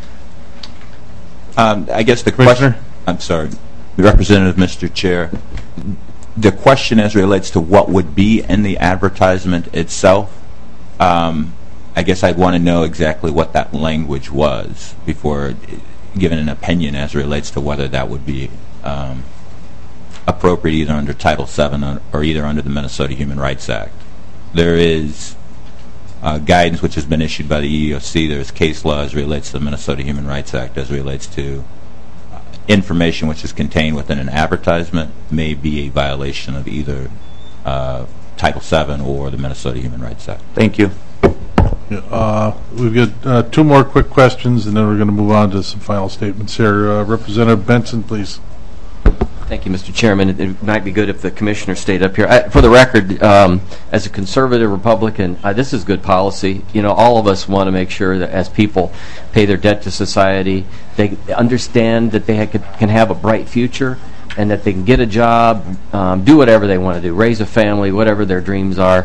I guess the question. I'm sorry, Representative, Mr. Chair. The question as relates to what would be in the advertisement itself. I guess I'd want to know exactly what that language was before giving an opinion as relates to whether that would be appropriate either under Title VII or either under the Minnesota Human Rights Act. There is guidance which has been issued by the EEOC. There is case law as relates to the Minnesota Human Rights Act as relates to information which is contained within an advertisement may be a violation of either Title VII or the Minnesota Human Rights Act. Thank you. We've got two more quick questions, and then we're going to move on to some final statements here. Representative Benson, please. Thank you, Mr. Chairman. It might be good if the Commissioner stayed up here. For the record, as a conservative Republican, this is good policy. You know, all of us want to make sure that as people pay their debt to society, they understand that they can have a bright future and that they can get a job, do whatever they want to do, raise a family, whatever their dreams are.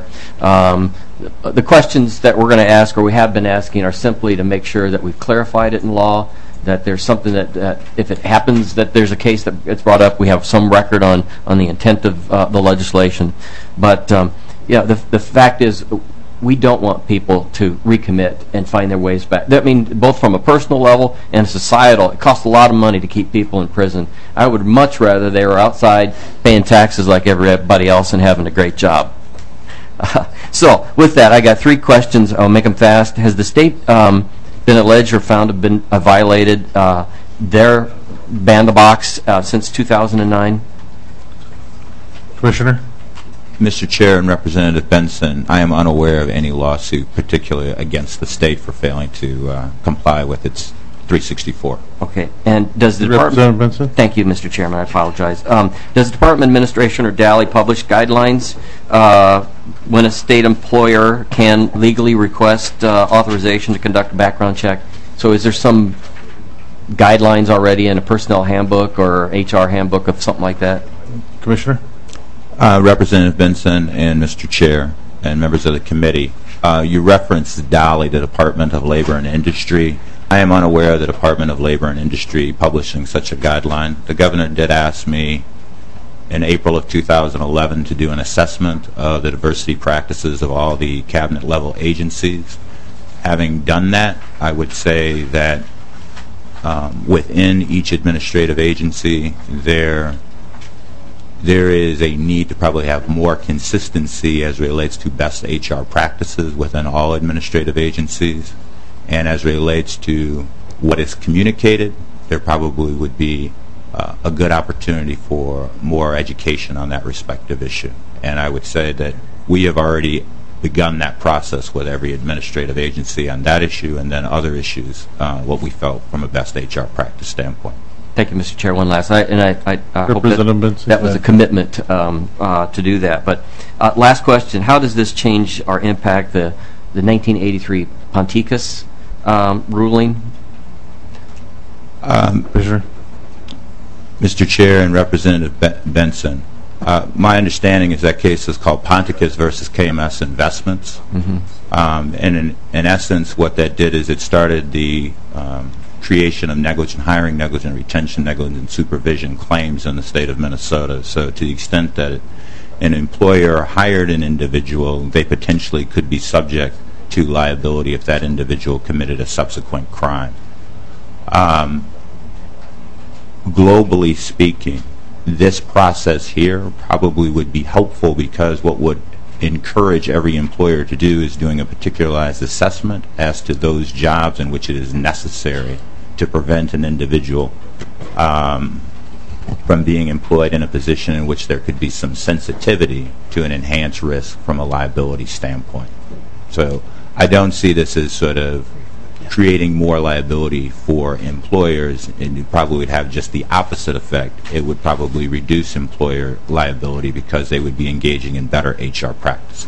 The questions that we're going to ask, or we have been asking, are simply to make sure that we've clarified it in law, that there's something that if it happens that there's a case that gets brought up, we have some record on the intent of the legislation. But yeah, the fact is, we don't want people to recommit and find their ways back. I mean, both from a personal level and societal, it costs a lot of money to keep people in prison. I would much rather they were outside paying taxes like everybody else and having a great job. So, with that, I got three questions. I'll make them fast. Has the state been alleged or found to have been violated their ban the box since 2009? Commissioner? Mr. Chair and Representative Benson, I am unaware of any lawsuit, particularly against the state for failing to comply with its 364. Okay. And does the Representative Benson? Thank you, Mr. Chairman. I apologize. Does the Department Administration or DALI publish guidelines when a state employer can legally request authorization to conduct a background check? So is there some guidelines already in a personnel handbook or HR handbook of something like that? Commissioner? Representative Benson and Mr. Chair and members of the committee, you referenced DALI, the Department of Labor and Industry. I am unaware of the Department of Labor and Industry publishing such a guideline. The governor did ask me in April of 2011 to do an assessment of the diversity practices of all the cabinet level agencies. Having done that, I would say that within each administrative agency there is a need to probably have more consistency as relates to best HR practices within all administrative agencies. And as relates to what is communicated, there probably would be a good opportunity for more education on that respective issue. And I would say that we have already begun that process with every administrative agency on that issue and then other issues, what we felt from a best HR practice standpoint. Thank you, Mr. Chair. One last, I hope that was a commitment to do that. But last question: how does this change or impact the 1983 Ponticus ruling? Mr. Chair and Representative Benson, my understanding is that case is called Ponticus versus KMS Investments. And in essence, what that did is it started the creation of negligent hiring, negligent retention, negligent supervision claims in the state of Minnesota. So to the extent that an employer hired an individual, they potentially could be subject to liability if that individual committed a subsequent crime. Globally speaking, this process here probably would be helpful, because what would encourage every employer to do is doing a particularized assessment as to those jobs in which it is necessary to prevent an individual from being employed in a position in which there could be some sensitivity to an enhanced risk from a liability standpoint. So I don't see this as sort of creating more liability for employers, and it probably would have just the opposite effect. It would probably reduce employer liability because they would be engaging in better HR practices.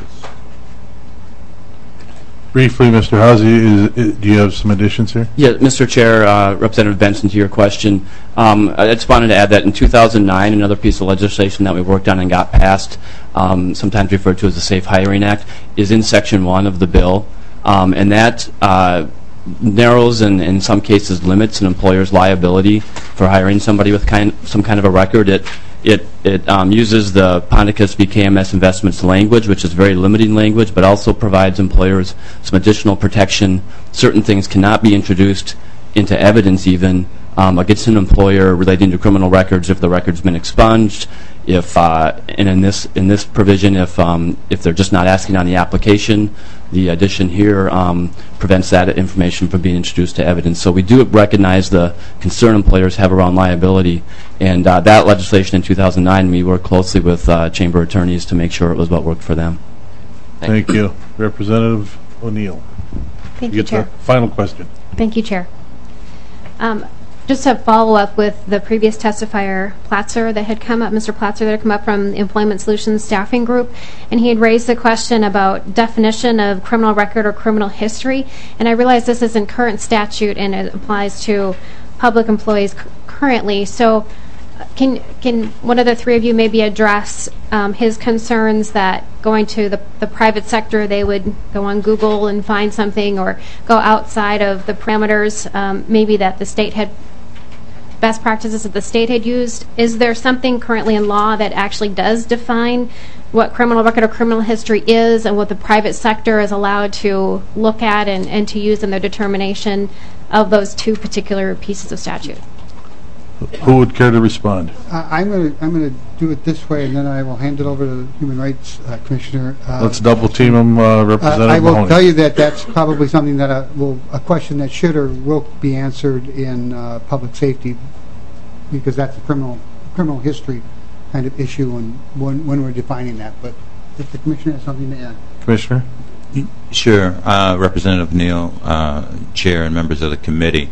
Briefly, Mr. Housie, do you have some additions here? Yeah, Mr. Chair, Representative Benson, to your question, I just wanted to add that in 2009, another piece of legislation that we worked on and got passed, sometimes referred to as the Safe Hiring Act, is in Section 1 of the bill, and that narrows and in some cases limits an employer's liability for hiring somebody with some kind of a record. It uses the Ponticus v. KMS Investments language, which is very limiting language, but also provides employers some additional protection. Certain things cannot be introduced into evidence even against an employer relating to criminal records if the record's been expunged. And in this provision, if they're just not asking on the application, the addition here prevents that information from being introduced to evidence. So we do recognize the concern employers have around liability, and that legislation in 2009, we worked closely with chamber attorneys to make sure it was what worked for them. Thank you. Representative O'Neill. Thank you, Chair. Final question. Thank you, Chair. Just to follow up with the previous testifier, Platzer, that had come up, Mr. Platzer, that had come up from the Employment Solutions Staffing Group, and he had raised the question about definition of criminal record or criminal history, and I realize this is in current statute and it applies to public employees currently, so can one of the three of you maybe address his concerns that going to the private sector, they would go on Google and find something, or go outside of the parameters maybe that the state had, best practices that the state had used? Is there something currently in law that actually does define what criminal record or criminal history is and what the private sector is allowed to look at and to use in their determination of those two particular pieces of statute? Who would care to respond? I'm going to do it this way, and then I will hand it over to the Human Rights Commissioner. Let's double team them, Representative I will Mahoney. tell you that that's probably something that a question that should or will be answered in public safety, because that's a criminal history kind of issue, and when we're defining that. But if the Commissioner has something to add. Commissioner? Sure. Representative Neal, Chair, and members of the committee.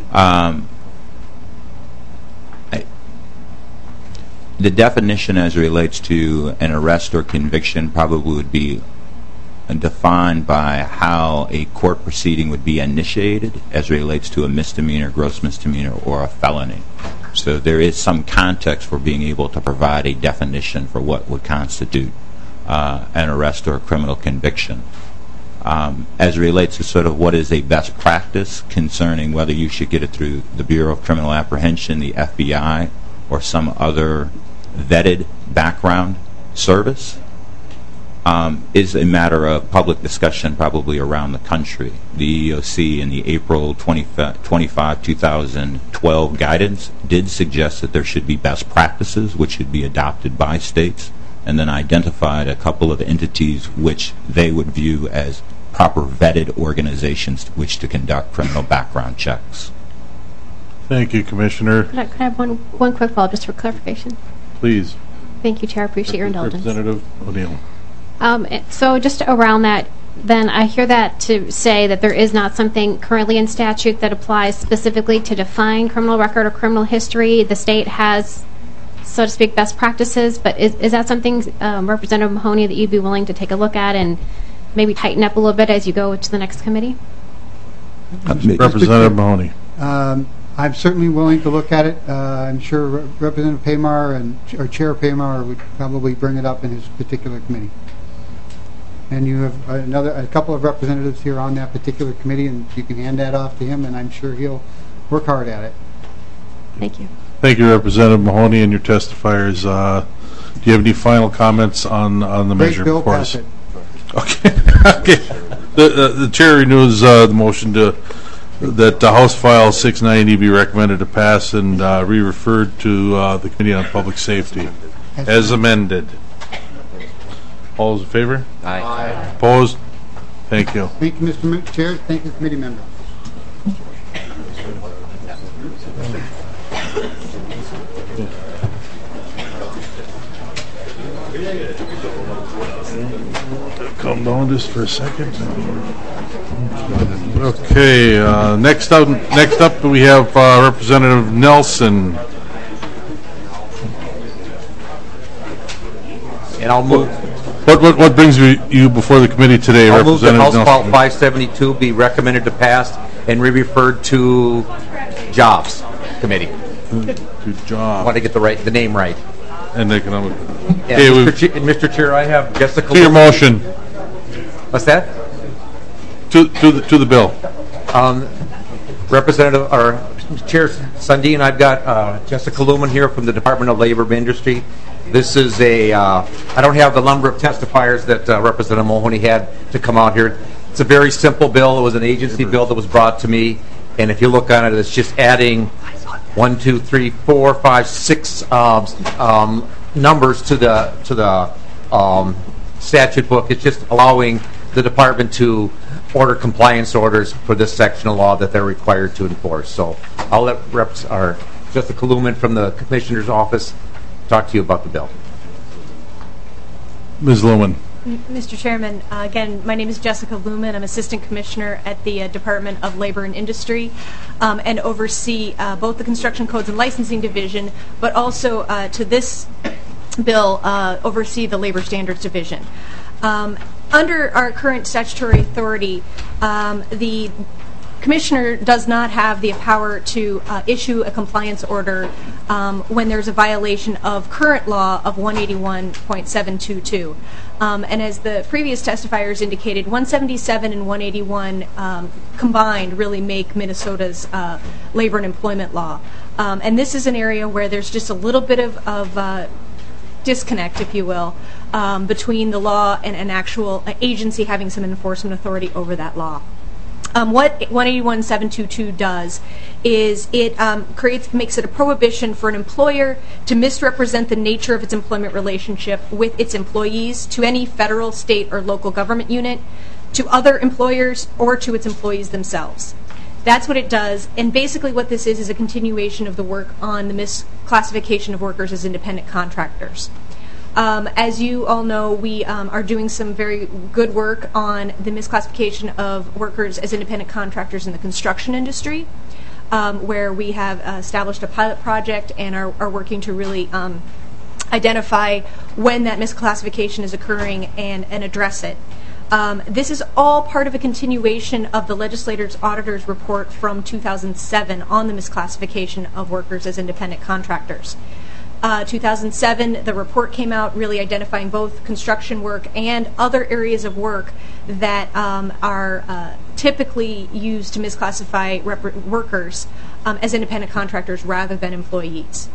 The definition as it relates to an arrest or conviction probably would be defined by how a court proceeding would be initiated as it relates to a misdemeanor, gross misdemeanor, or a felony. So there is some context for being able to provide a definition for what would constitute an arrest or a criminal conviction. As it relates to sort of what is a best practice concerning whether you should get it through the Bureau of Criminal Apprehension, the FBI, or some other vetted background service, is a matter of public discussion probably around the country. The EEOC in the April 25, 2012 guidance did suggest that there should be best practices which should be adopted by states, and then identified a couple of entities which they would view as proper vetted organizations which to conduct criminal background checks. Thank you, Commissioner. Could I have one quick follow-up just for clarification? Please. Thank you, Chair. I appreciate your indulgence. Representative O'Neill. So just around that, then I hear that to say that there is not something currently in statute that applies specifically to define criminal record or criminal history. The state has, so to speak, best practices, but is that something, Representative Mahoney, that you'd be willing to take a look at and maybe tighten up a little bit as you go to the next committee? Representative Mahoney. I'm certainly willing to look at it. I'm sure Representative Paymar or Chair Paymar would probably bring it up in his particular committee. And you have a couple of representatives here on that particular committee, and you can hand that off to him, and I'm sure he'll work hard at it. Thank you. Thank you, Representative Mahoney, and your testifiers. you have any final comments on the Great measure bill, before pass us? it. Okay. The chair renews the motion that House File 690 be recommended to pass and re-referred to the Committee on Public Safety as amended. All those in favor? Aye. Opposed? Thank you. Thank you, Mr. Chair. Thank you, committee members. Calm down just for a second. Okay, next up we have Representative Nelson. And I'll move. What brings you before the committee today, I'll move that Representative House Nelson? File 572 be recommended to pass and re-referred to Jobs Committee. To Jobs. Want to get the name right. And economic. Yeah, Okay, Mr. Chair, I have Jessica. To your motion. What's that? To the bill. Representative or Chair Sundin, I've got Jessica Lumen here from the Department of Labor and Industry. This is I don't have the number of testifiers that Representative Mahoney had to come out here. It's a very simple bill. It was an agency bill that was brought to me, and if you look on it, it's just adding 1, 2, 3, 4, 5, 6 numbers to the statute book. It's just allowing the department to order compliance orders for this section of law that they're required to enforce. So I'll let Jessica Lumen from the Commissioner's Office talk to you about the bill. Ms. Lumen. Mr. Chairman, again, my name is Jessica Lumen. I'm Assistant Commissioner at the Department of Labor and Industry and oversee both the Construction Codes and Licensing Division, but also to this bill oversee the Labor Standards Division. Under our current statutory authority, the Commissioner does not have the power to issue a compliance order when there's a violation of current law of 181.722. And as the previous testifiers indicated, 177 and 181 combined really make Minnesota's labor and employment law. And this is an area where there's just a little bit of disconnect, if you will, between the law and an actual agency having some enforcement authority over that law. What 181.722 does is it makes it a prohibition for an employer to misrepresent the nature of its employment relationship with its employees to any federal, state, or local government unit, to other employers, or to its employees themselves. That's what it does, and basically what this is a continuation of the work on the misclassification of workers as independent contractors. As you all know, we are doing some very good work on the misclassification of workers as independent contractors in the construction industry, where we have established a pilot project and are working to really identify when that misclassification is occurring and address it. This is all part of a continuation of the legislator's auditor's report from 2007 on the misclassification of workers as independent contractors. 2007, the report came out really identifying both construction work and other areas of work that are typically used to misclassify workers as independent contractors rather than employees.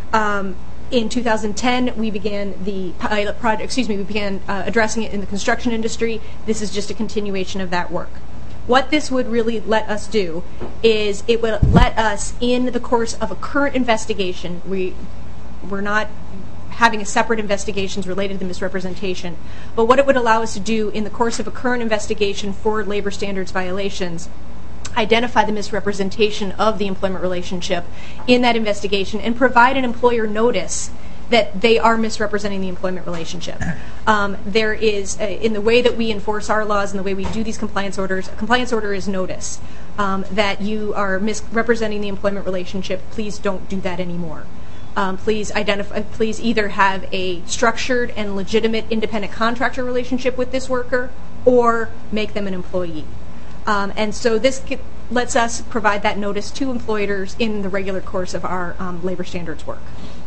In 2010, we began the pilot project. We began addressing it in the construction industry. This is just a continuation of that work. What this would really let us do is it would let us, in the course of a current investigation, we're not having a separate investigations related to the misrepresentation, but what it would allow us to do in the course of a current investigation for labor standards violations, identify the misrepresentation of the employment relationship in that investigation and provide an employer notice that they are misrepresenting the employment relationship. There is, in the way that we enforce our laws and the way we do these compliance orders, a compliance order is notice that you are misrepresenting the employment relationship. Please don't do that anymore. Please either have a structured and legitimate independent contractor relationship with this worker or make them an employee. And so this lets us provide that notice to employers in the regular course of our labor standards work.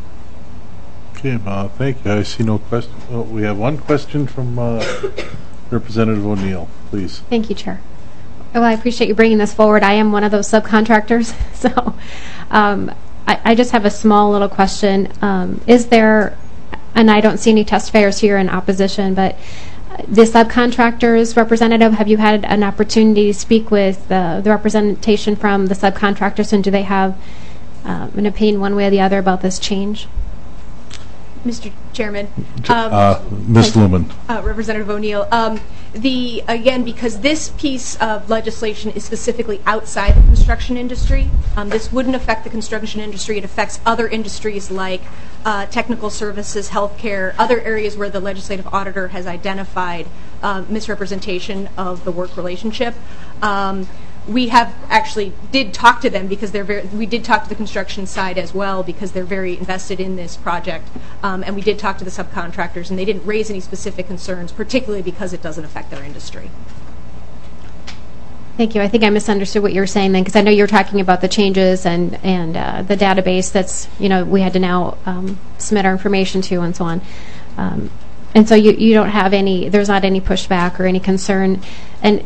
Okay, thank you. I see no question. Oh, we have one question from Representative O'Neill, please. Thank you, Chair. Well, I appreciate you bringing this forward. I am one of those subcontractors, so I just have a small little question. Is there and I don't see any testifiers here in opposition, but the subcontractors representative, have you had an opportunity to speak with the representation from the subcontractors, and do they have an opinion one way or the other about this change? Mr. Chairman. Ms. Lumen. Representative O'Neill. Again, because this piece of legislation is specifically outside the construction industry, this wouldn't affect the construction industry. It affects other industries like technical services, healthcare, other areas where the legislative auditor has identified misrepresentation of the work relationship. We have actually did talk to them because we did talk to the construction side as well because they're very invested in this project, and we did talk to the subcontractors, and they didn't raise any specific concerns, particularly because it doesn't affect their industry. Thank you. I think I misunderstood what you were saying then, because I know you were talking about the changes and the database that's, we had to now submit our information to and so on. And so you don't have any, there's not any pushback or any concern. And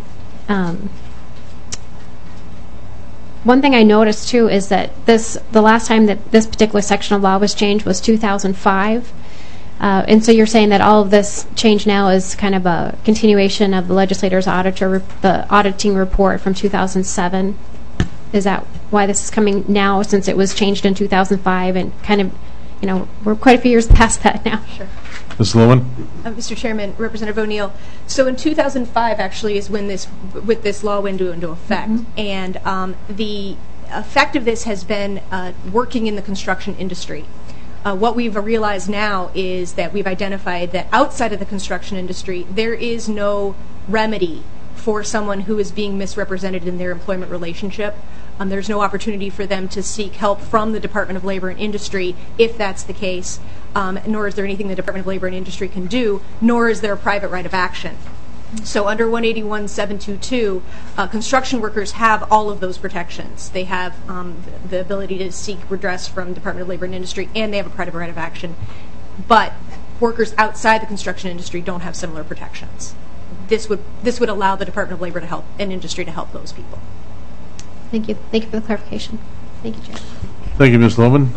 one thing I noticed too is that the last time that this particular section of law was changed was 2005. And so you're saying that all of this change now is kind of a continuation of the legislator's the auditing report from 2007. Is that why this is coming now, since it was changed in 2005 and kind of, we're quite a few years past that now? Sure. Ms. Lumen? Mr. Chairman, Representative O'Neill. So in 2005 actually is when this law went into effect, and the effect of this has been working in the construction industry. What we've realized now is that we've identified that outside of the construction industry, there is no remedy for someone who is being misrepresented in their employment relationship. There's no opportunity for them to seek help from the Department of Labor and Industry if that's the case, nor is there anything the Department of Labor and Industry can do, nor is there a private right of action. So under 181.722, construction workers have all of those protections. They have the ability to seek redress from Department of Labor and Industry, and they have a private right of action. But workers outside the construction industry don't have similar protections. This would allow the Department of Labor to help and Industry to help those people. Thank you. Thank you for the clarification. Thank you, Chair. Thank you, Ms. Lumen.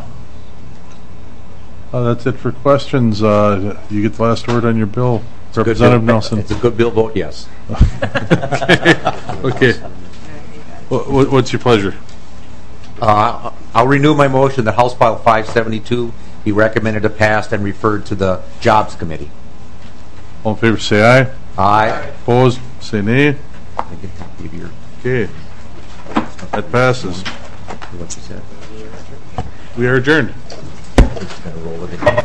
That's it for questions. You get the last word on your bill. Representative Nelson. It's a good bill vote, yes. Okay. What's your pleasure? I'll renew my motion that House File 572 be recommended to pass and referred to the Jobs Committee. All in favor, say aye. Aye. Opposed, say nay. Okay. That passes. What you said. We are adjourned.